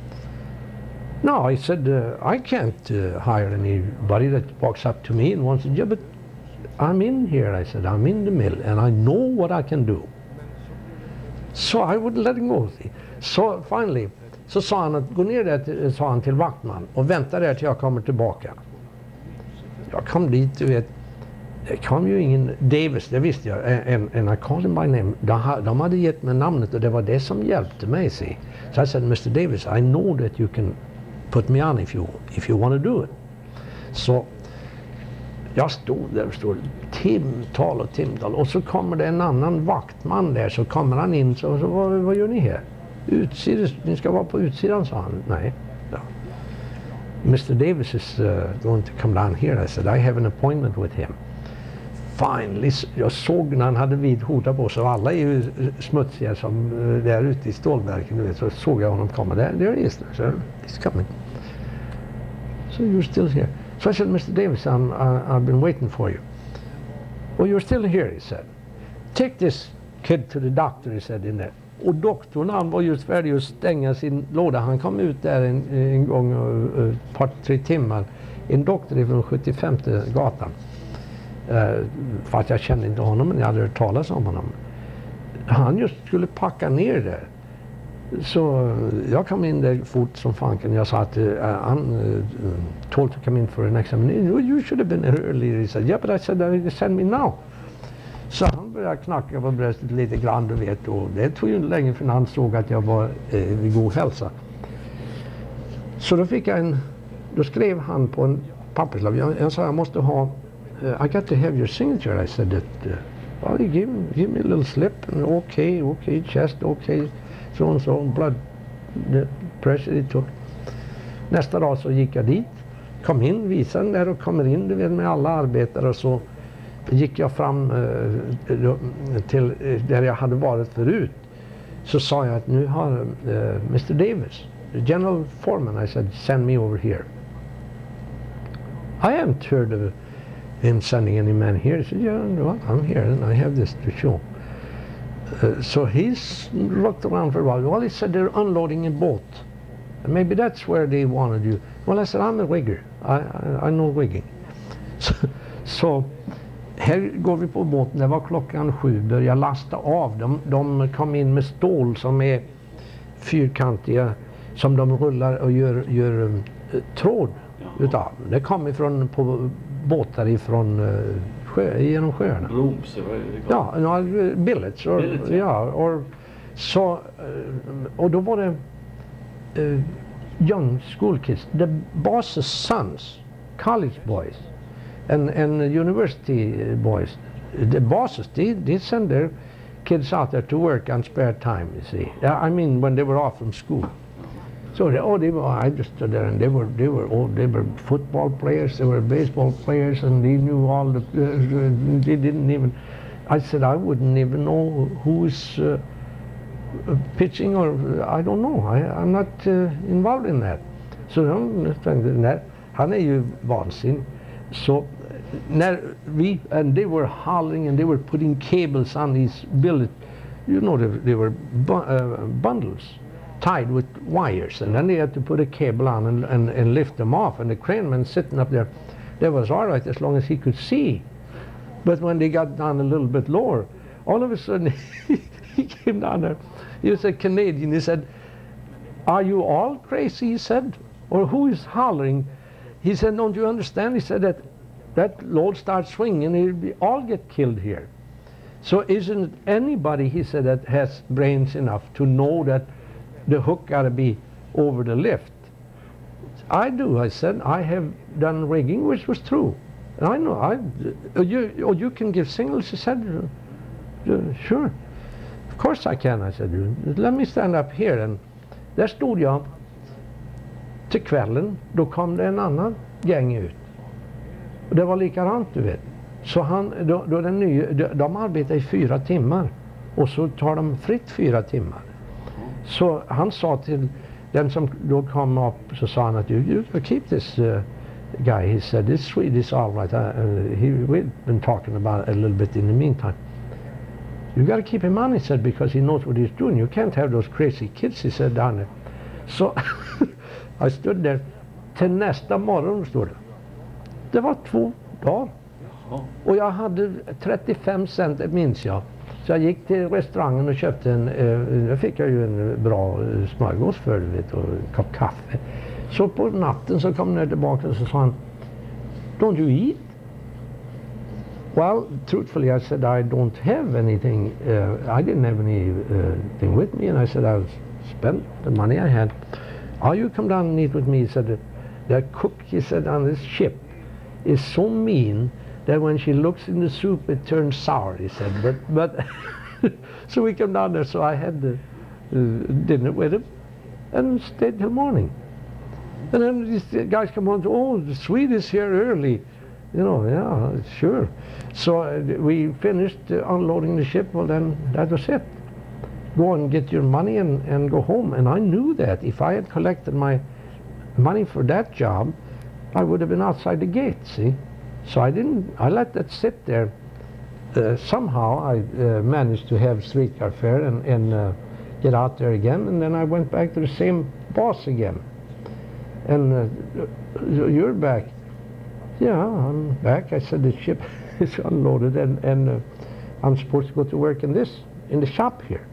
No, I said, uh, I can't uh, hire anybody that walks up to me and wants a job, but I'm in here, I said, I'm in the mill, and I know what I can do. Så I wouldn't let him go. Så finally, så sa han att gå ner där till, sa han till vaktman och vänta där till jag kommer tillbaka. Jag kom dit, du vet, det kom ju ingen Davis, det visste jag, and, and I called him by name. De, de hade gett mig namnet och det var det som hjälpte mig, see. So I said, Mister Davis, I know that you can put me on if you, if you want to do it. Så jag stod där och stod timtal och timtal och så kommer det en annan vaktman där, så kommer han in så, så vad, vad gör ni här? Utsidan, ni ska vara på utsidan, sa han. Nej. Ja. Mister Davis is uh, going to come down here. I said, I have an appointment with him. Finally, jag såg när han hade vit skjorta på sig, och alla är ju smutsiga som uh, där ute i stålverken, du vet, så såg jag honom komma där. There he is, so he's coming. So you're still here. So I said, Mister Davis, I'm, uh, I've been waiting for you. Well, you're still here, he said. Take this kid to the doctor, he said in there. Och doktorn, han var just färdig att stänga sin låda. Han kom ut där en, en gång och ett par, tre timmar. En doktor från sjuttiofemte gatan. Uh, fast jag kände inte honom, men jag hade hört talas om honom. Han just skulle packa ner där. Så jag kom in där fort som fanken. Jag sa att uh, han uh, told to come in for an examination. You should have been earlier. He said, yeah, but I said, send me now. Så han började knacka på bröstet lite grann, du vet. Och det tog ju inte länge för han såg att jag var uh, vid god hälsa. Så då fick jag en, då skrev han på en papperslapp. Jag, jag sa, jag måste ha, uh, I got to have your signature. I said that, uh, well, give, give me a little slip. And okay, okay, chest, okay. So and so, blood the pressure it took. Nästa dag så gick jag dit, kom in, visade den där och kommer in, du vet, med alla arbetare, och så gick jag fram uh, till uh, där jag hade varit förut. Så sa jag att nu har uh, Mister Davis, the general foreman, I said, send me over here. I haven't heard of him sending any men here. He said, yeah, well, I'm here and I have this to show. Uh, so he's looked around for a while. Well, he said they're unloading a boat. Maybe that's where they wanted you. Well, I said, I'm a rigger. I, I, I know rigging. Så, så här går vi på båten. Det var klockan sju. Började lasta av. De, de kom in med stål som är fyrkantiga, som de rullar och gör, gör um, tråd utav. Det kom ifrån på båtar ifrån uh, sjö, genom sjöarna. Brooms, ja, no, billets. Or, billets ja. Ja, or, så, och då var det uh, young school kids, the boss's sons, college boys, and, and university boys. The bosses, they, they send their kids out there to work on spare time, you see. I mean, when they were off from school. So they, oh, they were, I just stood there, and they were, they were, oh, they were football players, they were baseball players, and they knew all the, uh, they didn't even, I said, I wouldn't even know who's uh, pitching, or I don't know, I, I'm not uh, involved in that. Så de tänkte, nej, han är ju vansinnig. Så när vi, and they were hollering and they were putting cables on these billet, you know, they, they were bu uh, bundles tied with wires, and then they had to put a cable on and, and, and lift them off, and the craneman sitting up there, that was all right as long as he could see. But when they got down a little bit lower, all of a sudden he came down there. He was a Canadian. He said, are you all crazy, he said, or who is hollering? He said, don't you understand? He said that that load starts swinging and we all get killed here. So isn't anybody, he said, that has brains enough to know that the hook got to be over the lift? I do, I said. I have done rigging, which was true. And I know, I, uh, you, oh, you can give signals, he said. Uh, uh, sure. Of course I can, I said. Let me stand up here. And där stod jag till kvällen. Då kom det en annan gäng ut. Och det var likadant, du vet. Så han, då, då den nya, de, de arbetar i fyra timmar. Och så tar de fritt fyra timmar. Så han sa till den som då kom upp, så sa han att you, you keep this uh, guy, he said, this Swede is all right. Uh, uh, he, we've been talking about it a little bit in the meantime. You got to keep him on, he said, because he knows what he's doing. You can't have those crazy kids, he said, down there. Så jag stod där till nästa morgon, står det. Det var två dagar. Och jag hade trettiofem cent, det minns jag. Så jag gick till restaurangen och köpte en, eh, då fick jag ju en bra eh, smörgås för det, vet, och en kopp kaffe. Så på natten så kom jag tillbaka och så sa han, don't you eat? Well, truthfully, I said I don't have anything. Uh, I didn't have anything uh, with me, and I said I spent the money I had. Oh, you come down and eat with me. He said, the cook, he said, on this ship is so mean that when she looks in the soup, it turns sour. He said, but but so we came down there. So I had the uh, dinner with him and stayed till morning. And then these guys come on, oh, the Swede is here early. You know, yeah, sure. So uh, we finished uh, unloading the ship. Well, then that was it. Go and get your money and, and go home. And I knew that if I had collected my money for that job, I would have been outside the gate, see? So I didn't, I let that sit there. Uh, somehow I uh, managed to have streetcar fare and, and uh, get out there again. And then I went back to the same boss again. And uh, you're back. Yeah, I'm back. I said the ship is unloaded and, and uh, I'm supposed to go to work in this, in the shop here.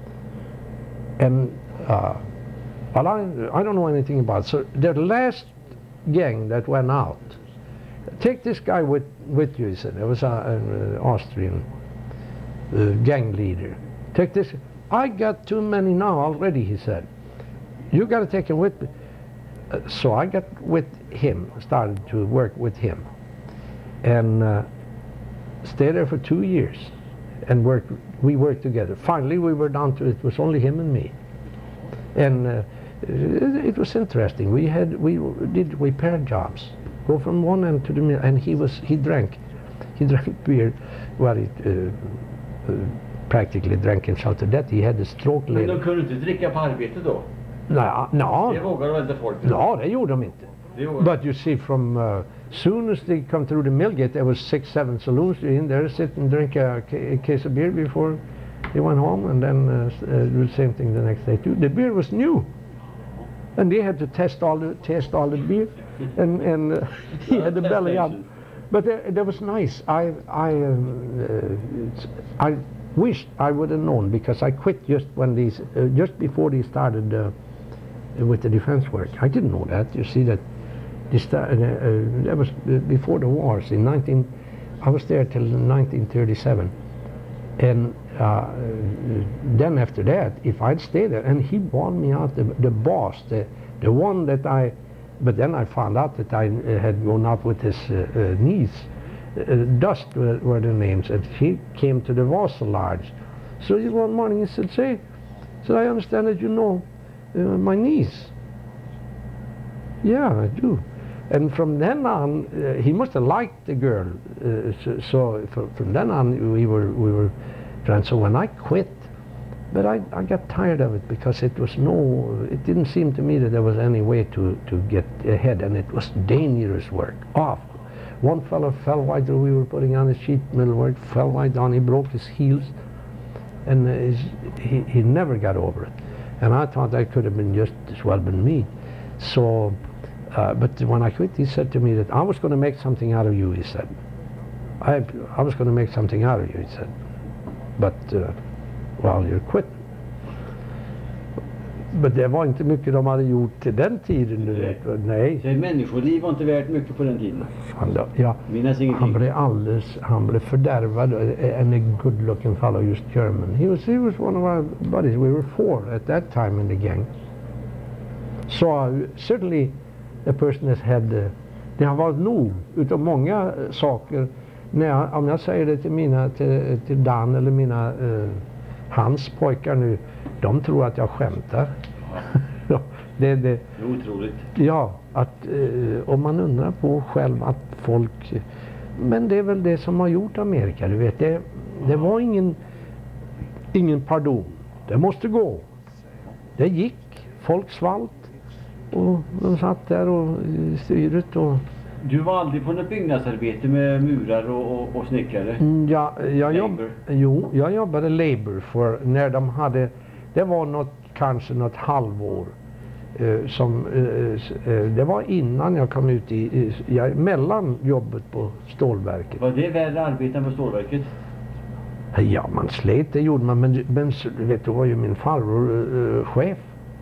And uh, well, I, I don't know anything about it. So the last gang that went out, take this guy with, with you, he said. There was an Austrian uh, gang leader. Take this. I got too many now already, he said. You got to take him with me. Uh, so I got with him, started to work with him, and uh, stayed there for two years, and worked. We worked together. Finally, we were down to it was only him and me, and uh, it, it was interesting. We had we did repair jobs, go from one end to the middle, and he was he drank, he drank beer. Well, he uh, uh, practically drank himself to death. He had a stroke Men later. de kunde inte dricka på arbetet då? Nej, no, Det vågar väl inte folk? no, det gjorde de inte. But you see, from uh, soon as they come through the mill gate, there was six, seven saloons in there, sit and drink a, ca a case of beer before they went home, and then uh, uh, do the same thing the next day too. The beer was new, and they had to test all the test all the beer, and and uh, he had the belly up. But uh, that was nice. I I um, uh, I wished I would have known, because I quit just when these uh, just before they started. Uh, with the defense work. I didn't know that. You see that this uh, uh, that was before the wars in nineteen I was there till nineteen thirty-seven, and uh, then after that, if I'd stayed there, and he bought me out, the, the boss, the the one that I, but then I found out that I uh, had gone out with his uh, uh, niece. Uh, Dust were, were the names, and he came to the Vasselage. So one morning he said, say, so I understand that you know Uh, my niece. Yeah, I do. And from then on, uh, he must have liked the girl. Uh, so so from, from then on, we were we were friends. So when I quit, but I, I got tired of it, because it was no, it didn't seem to me that there was any way to, to get ahead, and it was dangerous work, awful. One fellow fell right through, we were putting on his sheet metal work, fell right down, he broke his heels, and uh, his, he, he never got over it. And I thought that could have been just as well been me. So, uh, but when I quit, he said to me that I was going to make something out of you, he said. I, I was going to make something out of you, he said. But, uh, well, you're quit. Men det var inte mycket de hade gjort till den tiden, du vet. Nej. Så människoliv var inte värt mycket på den tiden? Fan, då, ja. Han blev alldeles, han blev fördärvad. And a good looking fellow, just German. He was, he was one of our buddies. We were four at that time in the gang. So uh, certainly a person has had, uh, det har varit nog utav många uh, saker. När jag, om jag säger det till mina, till, till Dan eller mina, uh, hans pojkar nu, de tror att jag skämtar. Ja, det, det, det är otroligt. Ja, att eh, om man undrar på själv att folk... Men det är väl det som har gjort Amerika, du vet. Det, det var ingen, ingen pardon. Det måste gå. Det gick. Folk svalt. Och de satt där och i styret och Du var aldrig på något byggnadsarbete med murar och, och, och snickare? Mm, ja, jag, jobb, Labor. jo, jag jobbade labor för när de hade, det var något, kanske något halvår. Eh, som, eh, eh, det var innan jag kom ut i, i jag, mellan jobbet på stålverket. Var det värre arbeten på stålverket? Ja, man slet, det gjorde man, men, men vet du, var ju min farbror eh, chef.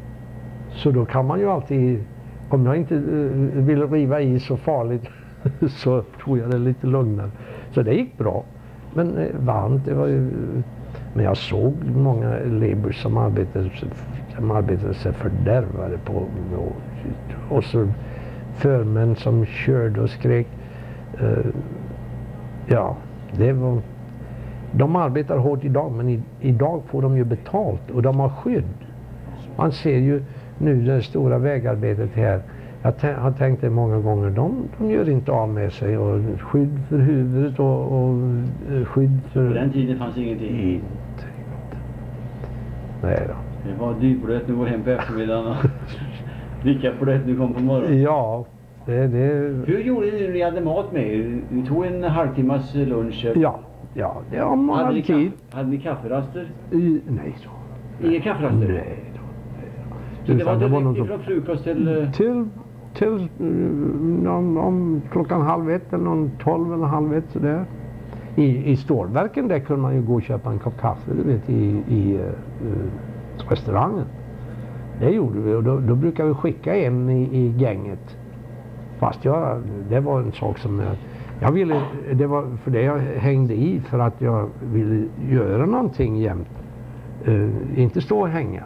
Så då kan man ju alltid, om jag inte eh, ville riva i så farligt så tog jag det lite lugnare. Så det gick bra. Men eh, varmt, det var ju, men jag såg många labours som arbetade, som arbetade sig fördärvade på, och, och så förmän som körde och skrek. Eh, ja, det var, de arbetar hårt idag, men i, idag får de ju betalt och de har skydd. Man ser ju nu det stora vägarbetet här. Jag har tänkt det många gånger. De, de gör inte av med sig. Och skydd för huvudet och, och skydd för... På den tiden fanns ingenting? Inte, inte. Nej då. Det var dyrbröt, nu går hem på eftermiddagen och dricka på det, nu kom på morgonen. Ja, det... det Hur gjorde ni när ni hade mat med er? Ni tog en halvtimmas lunch? ja, ja, det har man hade ni, alltid. kaffe, hade ni kafferaster? I, nej då. Inga kafferaster? Nej då. Så det var Utan det var direkt något ifrån frukost till... eh, Till, till um, om, om klockan halv ett eller någon tolv eller halv ett sådär. I, I stålverken där kunde man ju gå och köpa en kopp kaffe, du vet, i, i uh, restaurangen. Det gjorde vi och då, då brukade vi skicka en i, i gänget. Fast jag, det var en sak som jag, jag ville, det var för det jag hängde i för att jag ville göra någonting jämt. Uh, inte stå och hänga.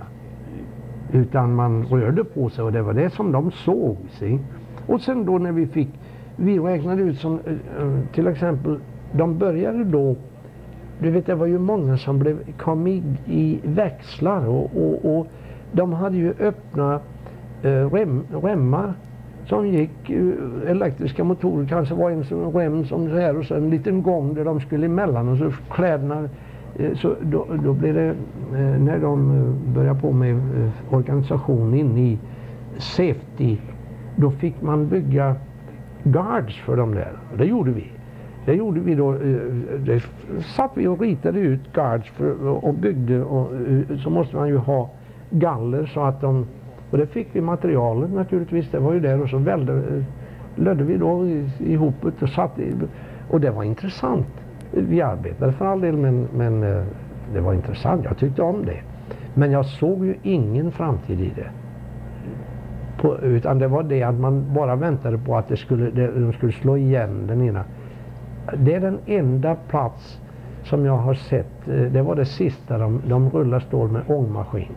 Utan man rörde på sig och det var det som de såg. Se. Och sen då när vi fick, vi räknade ut som till exempel, de började då, du vet det var ju många som blev, kom i, i växlar och, och, och de hade ju öppna eh, rem, remmar som gick, eh, elektriska motorer, kanske var en som rem som så här och så en liten gång där de skulle emellan och så kläderna. Så då, då blev det, när de började på med organisation in i safety, då fick man bygga guards för dem där. Det gjorde vi. Det gjorde vi då, det satt vi och ritade ut guards för, och byggde, och så måste man ju ha galler så att de, och det fick vi materialet naturligtvis, det var ju där och så välde, lödde vi då ihop och satt i, och det var intressant. Vi arbetade för all del, men, men det var intressant. Jag tyckte om det. Men jag såg ju ingen framtid i det. På, utan det var det att man bara väntade på att det skulle, det, de skulle slå igen den ena. Det är den enda plats som jag har sett. Det var det sista. De, de rullar stål med ångmaskin.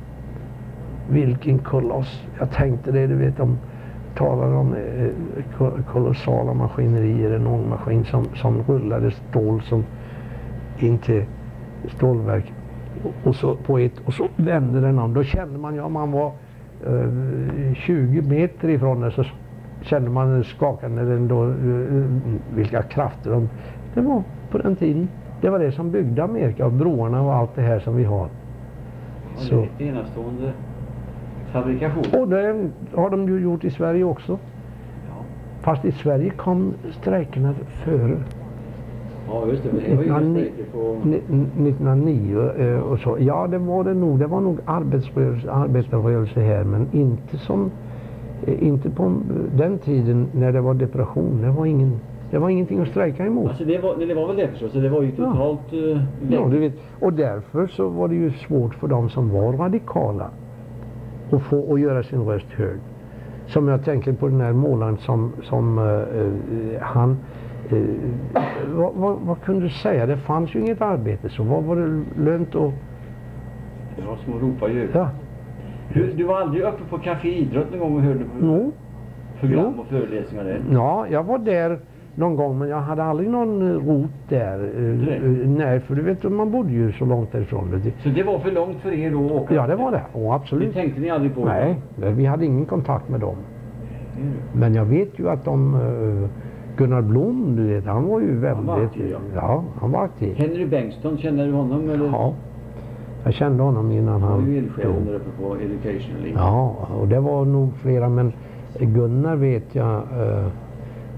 Vilken koloss. Jag tänkte det, du vet, de talar om eh, kolossala maskinerier, en ångmaskin som, som rullade stål som in till stålverk och, och så på ett, och så vände den om. Då kände man ju, om man var eh, tjugo meter ifrån det, så kände man skakande den då, eh, vilka krafter de, det var på den tiden. Det var det som byggde Amerika, och broarna och allt det här som vi har. Så. Det är enastående fabrikation. Och det har de ju gjort i Sverige också. Ja. Fast i Sverige kom strejkerna före. Ja, just det. Det var ju inga strejker på... nittonhundranio eh, och så. Ja, det var det nog. Det var nog arbetsrörelse, arbetarrörelse här, men inte som eh, inte på den tiden när det var depression. Det var ingen, det var ingenting att strejka emot. Alltså det var, det var väl det förstås, så det var ju totalt... Ja. Uh, ja, du vet. Och därför så var det ju svårt för dem som var radikala att få att göra sin röst hörd. Som jag tänker på den här målaren som, som uh, han uh, vad, vad, vad kunde du säga? Det fanns ju inget arbete, så vad var det lönt att... Det var som att ropa ljud. Ja. Du, du var aldrig uppe på Café Idrott någon gång och hörde på no. program no. och föreläsningar där? Ja, jag var där någon gång, men jag hade aldrig någon rot där. Uh, nej, för du vet, man bodde ju så långt därifrån. Så det var för långt för er då att åka? Ja, det var det. Oh, absolut. Det tänkte ni aldrig på? Nej, vi hade ingen kontakt med dem. Mm. Men jag vet ju att de, uh, Gunnar Blom, du vet, han var ju väldigt... Han var aktiv, ja. Ja, han var aktiv. Henry Bengtsson, känner du honom? Eller? Ja, jag kände honom innan han... Han var ju eldsjälen där uppe på Education League. Ja, och det var nog flera, men Gunnar vet jag... Uh,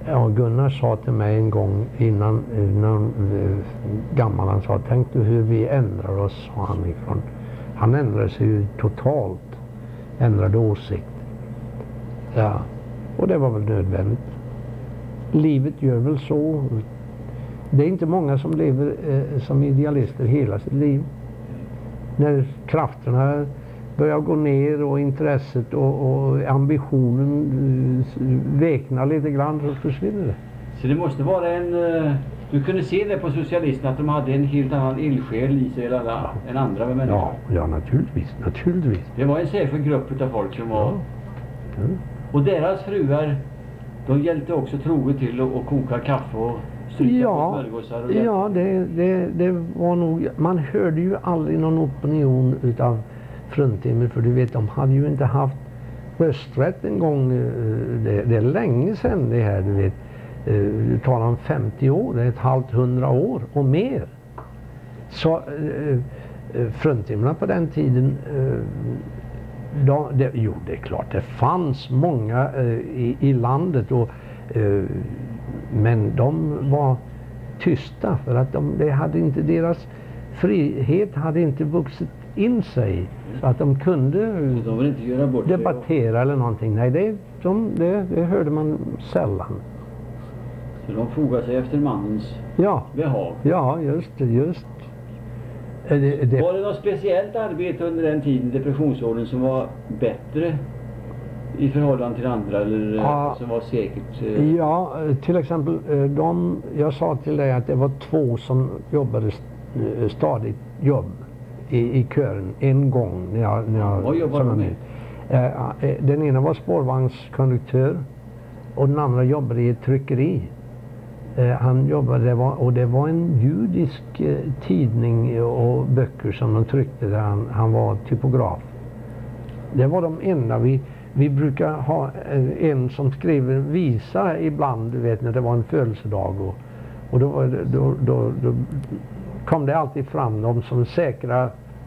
Ja, Gunnar sa till mig en gång innan, innan eh, gammal, han sa, tänk du hur vi ändrar oss, sa han ifrån. Han ändrade sig ju totalt, ändrade åsikt. Ja, och det var väl nödvändigt. Livet gör väl så. Det är inte många som lever eh, som idealister hela sitt liv. När krafterna börjar gå ner och intresset och, och ambitionen eh, veknar lite grann, så försvinner det. Så det måste vara en... eh, Du kunde se det på socialisterna att de hade en helt annan ildsjäl i sig eller, ja. än andra med människor. Ja, ja, naturligtvis, naturligtvis. Det var en särskild grupp av folk som var... Ja. Mm. Och deras fruar, de hjälpte också troget till att att koka kaffe och stryka Ja, på smörgåsar och hjälpte. ja det, det, det var nog, man hörde ju aldrig någon opinion utav fruntimmer, för du vet, de hade ju inte haft rösträtt en gång, eh, det, det är länge sedan det här, du vet. Eh, Du talar om femtio år, det är ett halvt hundra år och mer. Så eh, eh, fruntimmerna på den tiden, eh, de, det, jo det är klart, det fanns många eh, i, i landet, och, eh, men de var tysta för att de, det hade inte, deras frihet hade inte vuxit in sig så att de kunde De vill inte göra bort sig. debattera eller någonting. Nej, det, de, det, det hörde man sällan. Så de fogar sig efter mannens Ja, behag. ja, just det, just. Eh, Det, det, Var det något speciellt arbete under den tiden, depressionsåren, som var bättre i förhållande till andra, eller Ja. som var säkert? eh, Ja, eh, till exempel, eh, de, jag sa till dig att det var två som jobbade st- stadigt jobb i, i kören en gång när jag, när jag Vad jobbar som de jag med? minns. Eh, eh, Den ena var spårvagnskonduktör och den andra jobbade i ett tryckeri. Eh, Han jobbade, det var, och det var en judisk eh, tidning och böcker som de tryckte där han, han var typograf. Det var de enda. Vi, vi brukar ha eh, en som skrev en visa ibland, du vet, när det var en födelsedag. Och, och då, var det, då, då, då kom det alltid fram de som säkra,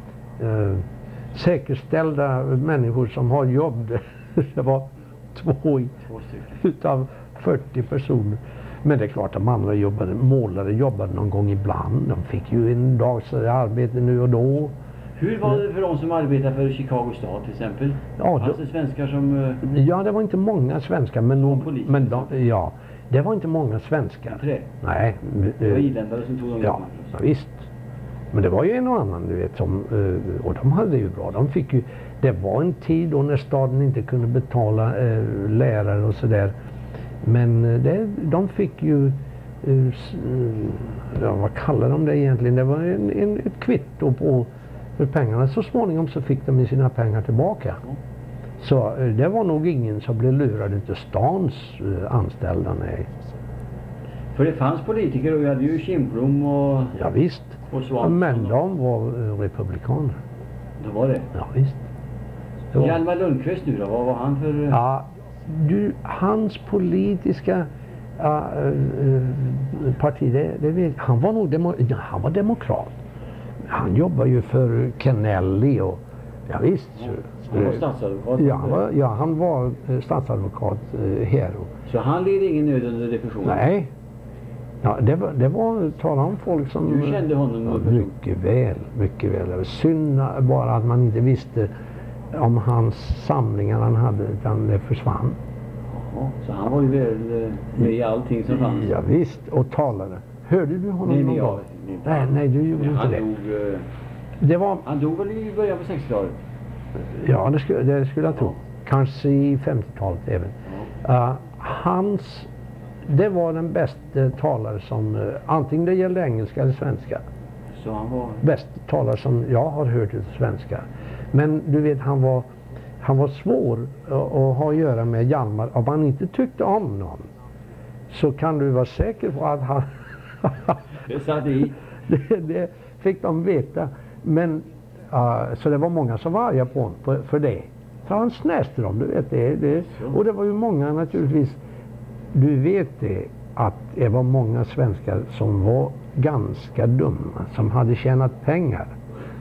eh, säkerställda människor som har jobb. Det var två i, Två stycken. utav fyrtio personer. Men det är klart, de andra jobbade, målare jobbade någon gång ibland. De fick ju en dags arbete nu och då. Hur var det för de som arbetade för Chicago stad till exempel? Ja, Fanns då- det svenskar som... eh, Ja, det var inte många svenskar, men, Som nog, poliser, men så. de, ja, det var inte många svenskar. Trä. Nej. Det var eh, irländare som tog dem Ja, ja, visst. Men det var ju en och annan, du vet, som, eh, och de hade det ju bra. De fick ju, det var en tid då när staden inte kunde betala eh, lärare och sådär. Men eh, det, de fick ju, eh, s- eh, ja, vad kallar de det egentligen? Det var en, en, ett kvitto på för pengarna. Så småningom så fick de ju sina pengar tillbaka. Så eh, det var nog ingen som blev lurad utav stans eh, anställda, nej. För det fanns politiker, och vi hade ju Kindblom och, Ja, visst. och Svante. Men de var eh, republikaner. Då var det. Ja, visst. Det var- Hjalmar Lundqvist nu då, vad var han för... eh, Ja, du, hans politiska ja, eh, parti, det, det vet, han var nog demo, ja, han var demokrat. Han jobbar ju för Kennelly och ja, visst. Så, Han var eh, statsadvokat. ja, han var, ja, han var eh, statsadvokat eh, här. Och, Så han led ingen nöd under depressionen? nej, ja, det var, det var tala om folk som... Du kände honom Ja, person? mycket väl, mycket väl. Det var synd bara att man inte visste om hans samlingar han hade, utan det försvann. Jaha, så han var ju väl eh, med i allting som fanns? Ja, visst, och talade. Hörde du honom Nej, någon men jag... gång? Nej, nej, du gjorde inte han det. Dog, eh, Det var, han dog väl i början på sextiotalet? ja, det skulle, det skulle jag tro. Kanske i femtiotalet även. Ja. Uh, hans, det var den bästa talare som, uh, antingen det gällde engelska eller svenska. Så han var... Bästa talare som jag har hört utav svenska. Men du vet, han var, han var svår att, att ha att göra med Hjalmar. Om man inte tyckte om någon, så kan du vara säker på att han... Det satt i. det, det fick de veta. Men, uh, så det var många som var arga på honom för, för det. För han snäste dem, du vet det, det. Och det var ju många naturligtvis, du vet det, att det var många svenskar som var ganska dumma, som hade tjänat pengar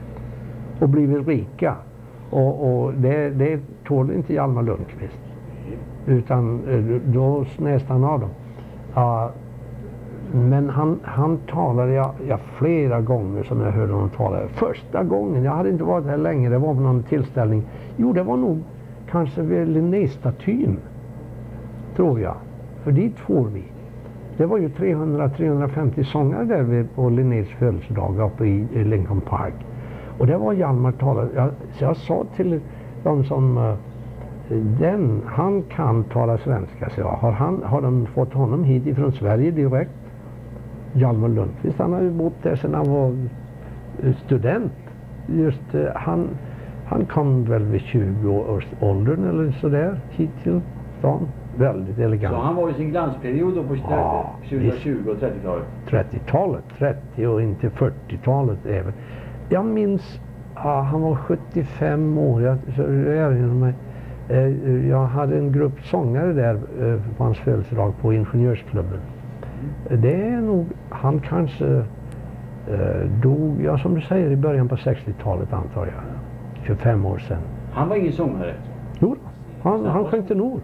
och blivit rika. Och, och det, det tål inte Hjalmar Lundqvist. Utan eh, då snäste han av dem. Ja, men han, han talade jag, jag flera gånger som jag hörde honom tala. Första gången, jag hade inte varit här länge, det var på någon tillställning. Jo, det var nog kanske vid Linnéstatyn, tror jag. För dit får vi. Det var ju trehundra till trehundrafemtio sångare där vid, på Linnés födelsedag uppe i, i Lincoln Park. Och det var Hjalmar talade. Jag, så jag sa till de som uh, den, han kan tala svenska, så jag. Har, han, har de fått honom hit ifrån Sverige direkt? Hjalmar Lundqvist, han har ju bott där sedan han var student. Just uh, han, han kom väl vid tjugo års åldern eller sådär hit till stan. Väldigt elegant. Så han var i sin glansperiod då på Ja, tjugo och trettiotalet? trettiotalet, trettio och inte fyrtiotalet även. Jag minns, ja, han var sjuttiofem år, jag, så jag erinrar mig. Eh, jag hade en grupp sångare där eh, på hans födelsedag på Ingenjörsklubben. Mm. Det är nog, han kanske eh, dog, ja som du säger, i början på sextiotalet antar jag. tjugofem år sedan. Han var ingen sångare? Jo, han, han sjöng tenor.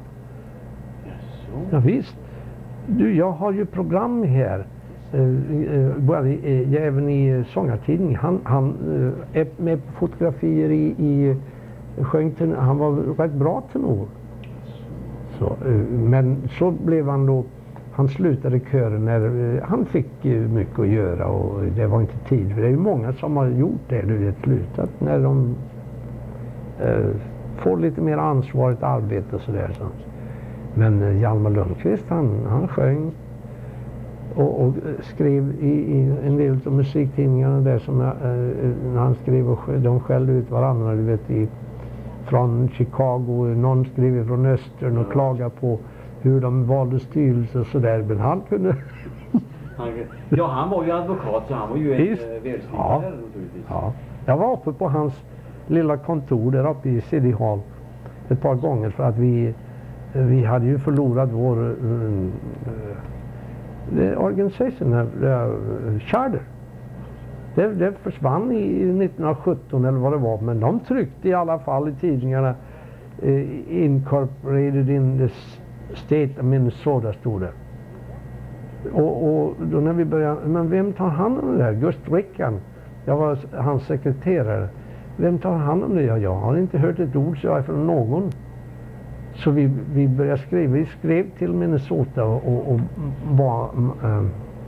Ja, visst. Du, jag har ju program här. Uh, uh, i, uh, även i sångartidning. Han, han uh, är med på fotografier i, i sjöng tenor. Han var rätt bra tenor. Så, uh, men så blev han då, han slutade kören när uh, han fick uh, mycket att göra och det var inte tid. För det är ju många som har gjort det, du vet, slutat när de uh, får lite mer ansvarigt arbete och sådär. Så. Men Hjalmar Lundqvist, han, han sjöng och, och skrev i, i en del av musiktidningarna där som jag, eh, när han skrev och de skällde ut varandra, du vet, i, från Chicago, någon skrev från Östern och klagade på hur de valde styrelse och sådär, men han kunde... Ja, han var ju advokat så han var ju en välskrivare ja, naturligtvis. Ja. Jag var uppe på hans lilla kontor där uppe i City Hall ett par gånger för att vi Vi hade ju förlorat vår uh, uh, organisation, uh, charter. Det, det försvann i nittonhundrasjutton eller vad det var, men de tryckte i alla fall i tidningarna uh, incorporated in the state of Minnesota, stod det. Och, och då när vi började, men vem tar hand om det där? Gust Rickan, jag var hans sekreterare. Vem tar hand om det? Ja, jag har inte hört ett ord så jag är från någon. Så vi, vi började skriva, vi skrev till Minnesota och, och, och var äh,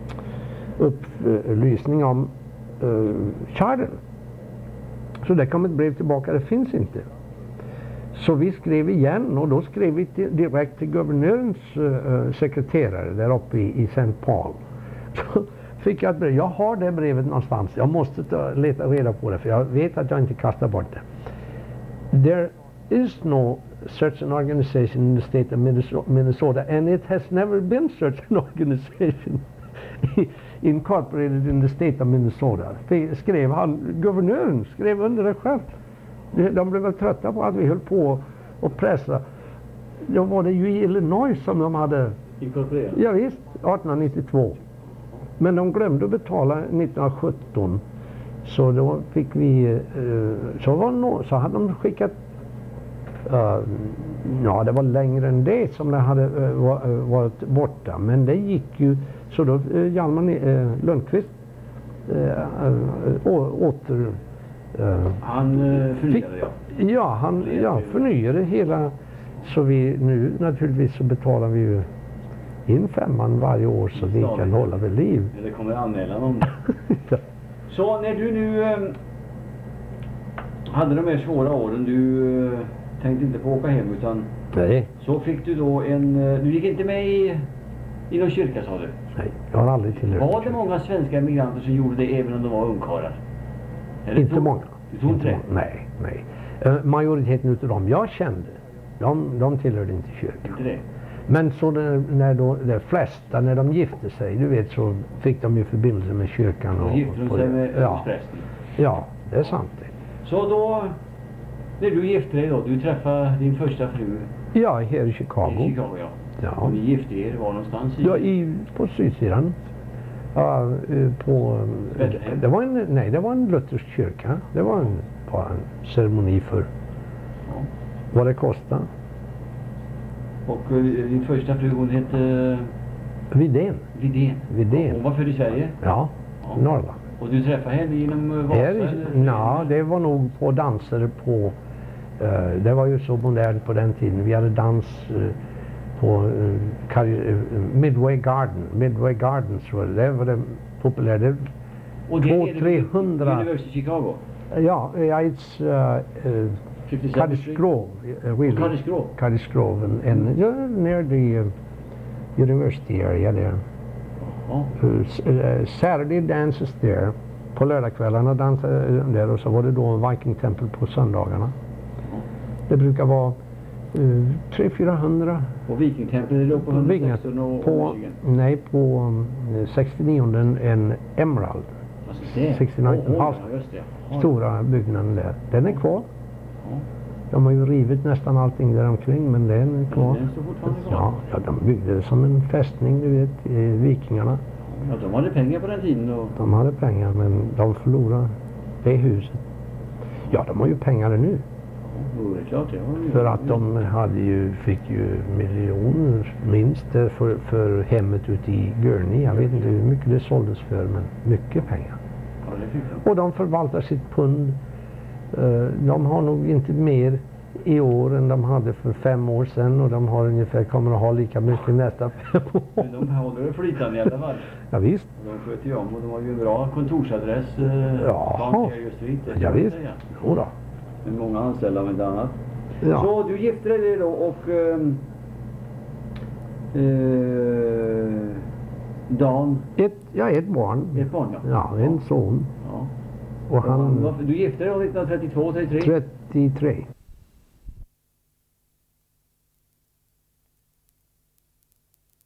upplysning om äh, chartern. Så det kom ett brev tillbaka, det finns inte. Så vi skrev igen och då skrev vi till, direkt till guvernörens äh, sekreterare där uppe i, i Saint Paul. Så fick jag ett brev, jag har det brevet någonstans, jag måste ta, leta reda på det för jag vet att jag inte kastar bort det. There is no such an organization in the state of Minnesota, and it has never been such an organization incorporated in the state of Minnesota. Skrev han, guvernören skrev under det själv. De blev väl trötta på att vi höll på och pressa. Då var det ju i Illinois som de hade inkorporerat. Ja visst, arton nittiotvå. Men de glömde att betala nittonhundrasjutton. Så då fick vi, så, var no, så hade de skickat Uh, ja, det var längre än det som det hade uh, var, uh, varit borta. Men det gick ju, så då uh, Hjalmar uh, Lundqvist uh, uh, åter... Uh, han uh, förnyade, ja. Ja, han ja, förnyade hela. Så vi nu naturligtvis så betalar vi ju in femman varje år så vi kan hålla vid liv. Det kommer anmälan om det. Så när du nu um, hade de här svåra åren, du uh, tänkte inte på att åka hem utan nej. Så fick du då en, du gick inte med i, i någon kyrka sa du? Nej, jag har aldrig tillhört. Var det många svenska emigranter som gjorde det även om de var ungkarlar? Inte tog, många. Du tog inte det? Nej, nej. Uh, majoriteten utav dem jag kände, de, de tillhörde inte kyrkan. Inte det? Men så när, när då, de flesta, när de gifte sig, du vet, så fick de ju förbindelse med kyrkan. Och, och gifte de sig med ja. prästen? Ja, det är sant det. Så då, när du gifte dig då, du träffade din första fru? Ja, här i Chicago. I Chicago, ja. Ja. Och ni gifte er var någonstans? I... Ja, i, på sydsidan. Ja, på... Betlehem? Det var en, nej, det var en luthersk kyrka. Det var en, bara en ceremoni för ja. Vad det kostade. Och uh, din första fru, hon hette... Widén. Widén. Widén. Hon var född i Sverige? Ja, Ja. Norrland. Och du träffade henne genom eh, Vasa? Här, eller? ja, det var nog på danser på... eh, det var ju så modernt på den tiden. Vi hade dans eh, på eh, Kar- eh, Midway Garden. Midway Gardens tror jag. Det var det populärt. Det, Och det två, är det trehundra. University Chicago? ja, yeah, it's uh, uh, fifty-seventh Cottage Street? Grove, uh, really. Cottage Grove? Cottage Grove, and, and uh, near the uh, university area there. Ja. Uh, s- uh, Saturday dances there. På lördagskvällarna dansade de där och så var det då Viking Temple på söndagarna. Det brukar vara uh, tre fyrahundra Och Vikingtemplet låg på hundrasexton och på, tjugo. nej, på um, sextionio en Emerald. Alltså det? sextionio Åh, åh, House. ja, just det. Ja. Stora byggnaden där. Den är kvar. Ja. De har ju rivit nästan allting där omkring, men den är kvar. Den står fortfarande kvar? Ja, ja, de byggde det som en fästning, du vet, eh, vikingarna. Ja, de hade pengar på den tiden och... De hade pengar, men de förlorade det huset. Ja, de har ju pengar nu. Jo, det är klart det har de ju. För att de hade ju, fick ju miljoner minst eh, för, för hemmet ute i Gurney. Jag vet inte hur mycket det såldes för, men mycket pengar. Ja, det fick de. Och de förvaltar sitt pund. Eh, De har nog inte mer i år än de hade för fem år sedan, och de har ungefär, kommer att ha lika mycket nästa fem år. Men de håller det flytande i alla fall. Ja, visst. Och de sköter ju om och de har ju en bra kontorsadress. Eh, Jaha. på Ontario Street, det Ja, kan man visst. säga. Jo då. Med många anställda om inte annat. Ja. Så du gifte dig då och... ehm, eh, Dan, Ett, ja, ett barn. ett barn ja. Ja, en son. Ja. Och Han, han var- du gifte dig då nittonhundratrettiotvå trettiotre? trettiotre.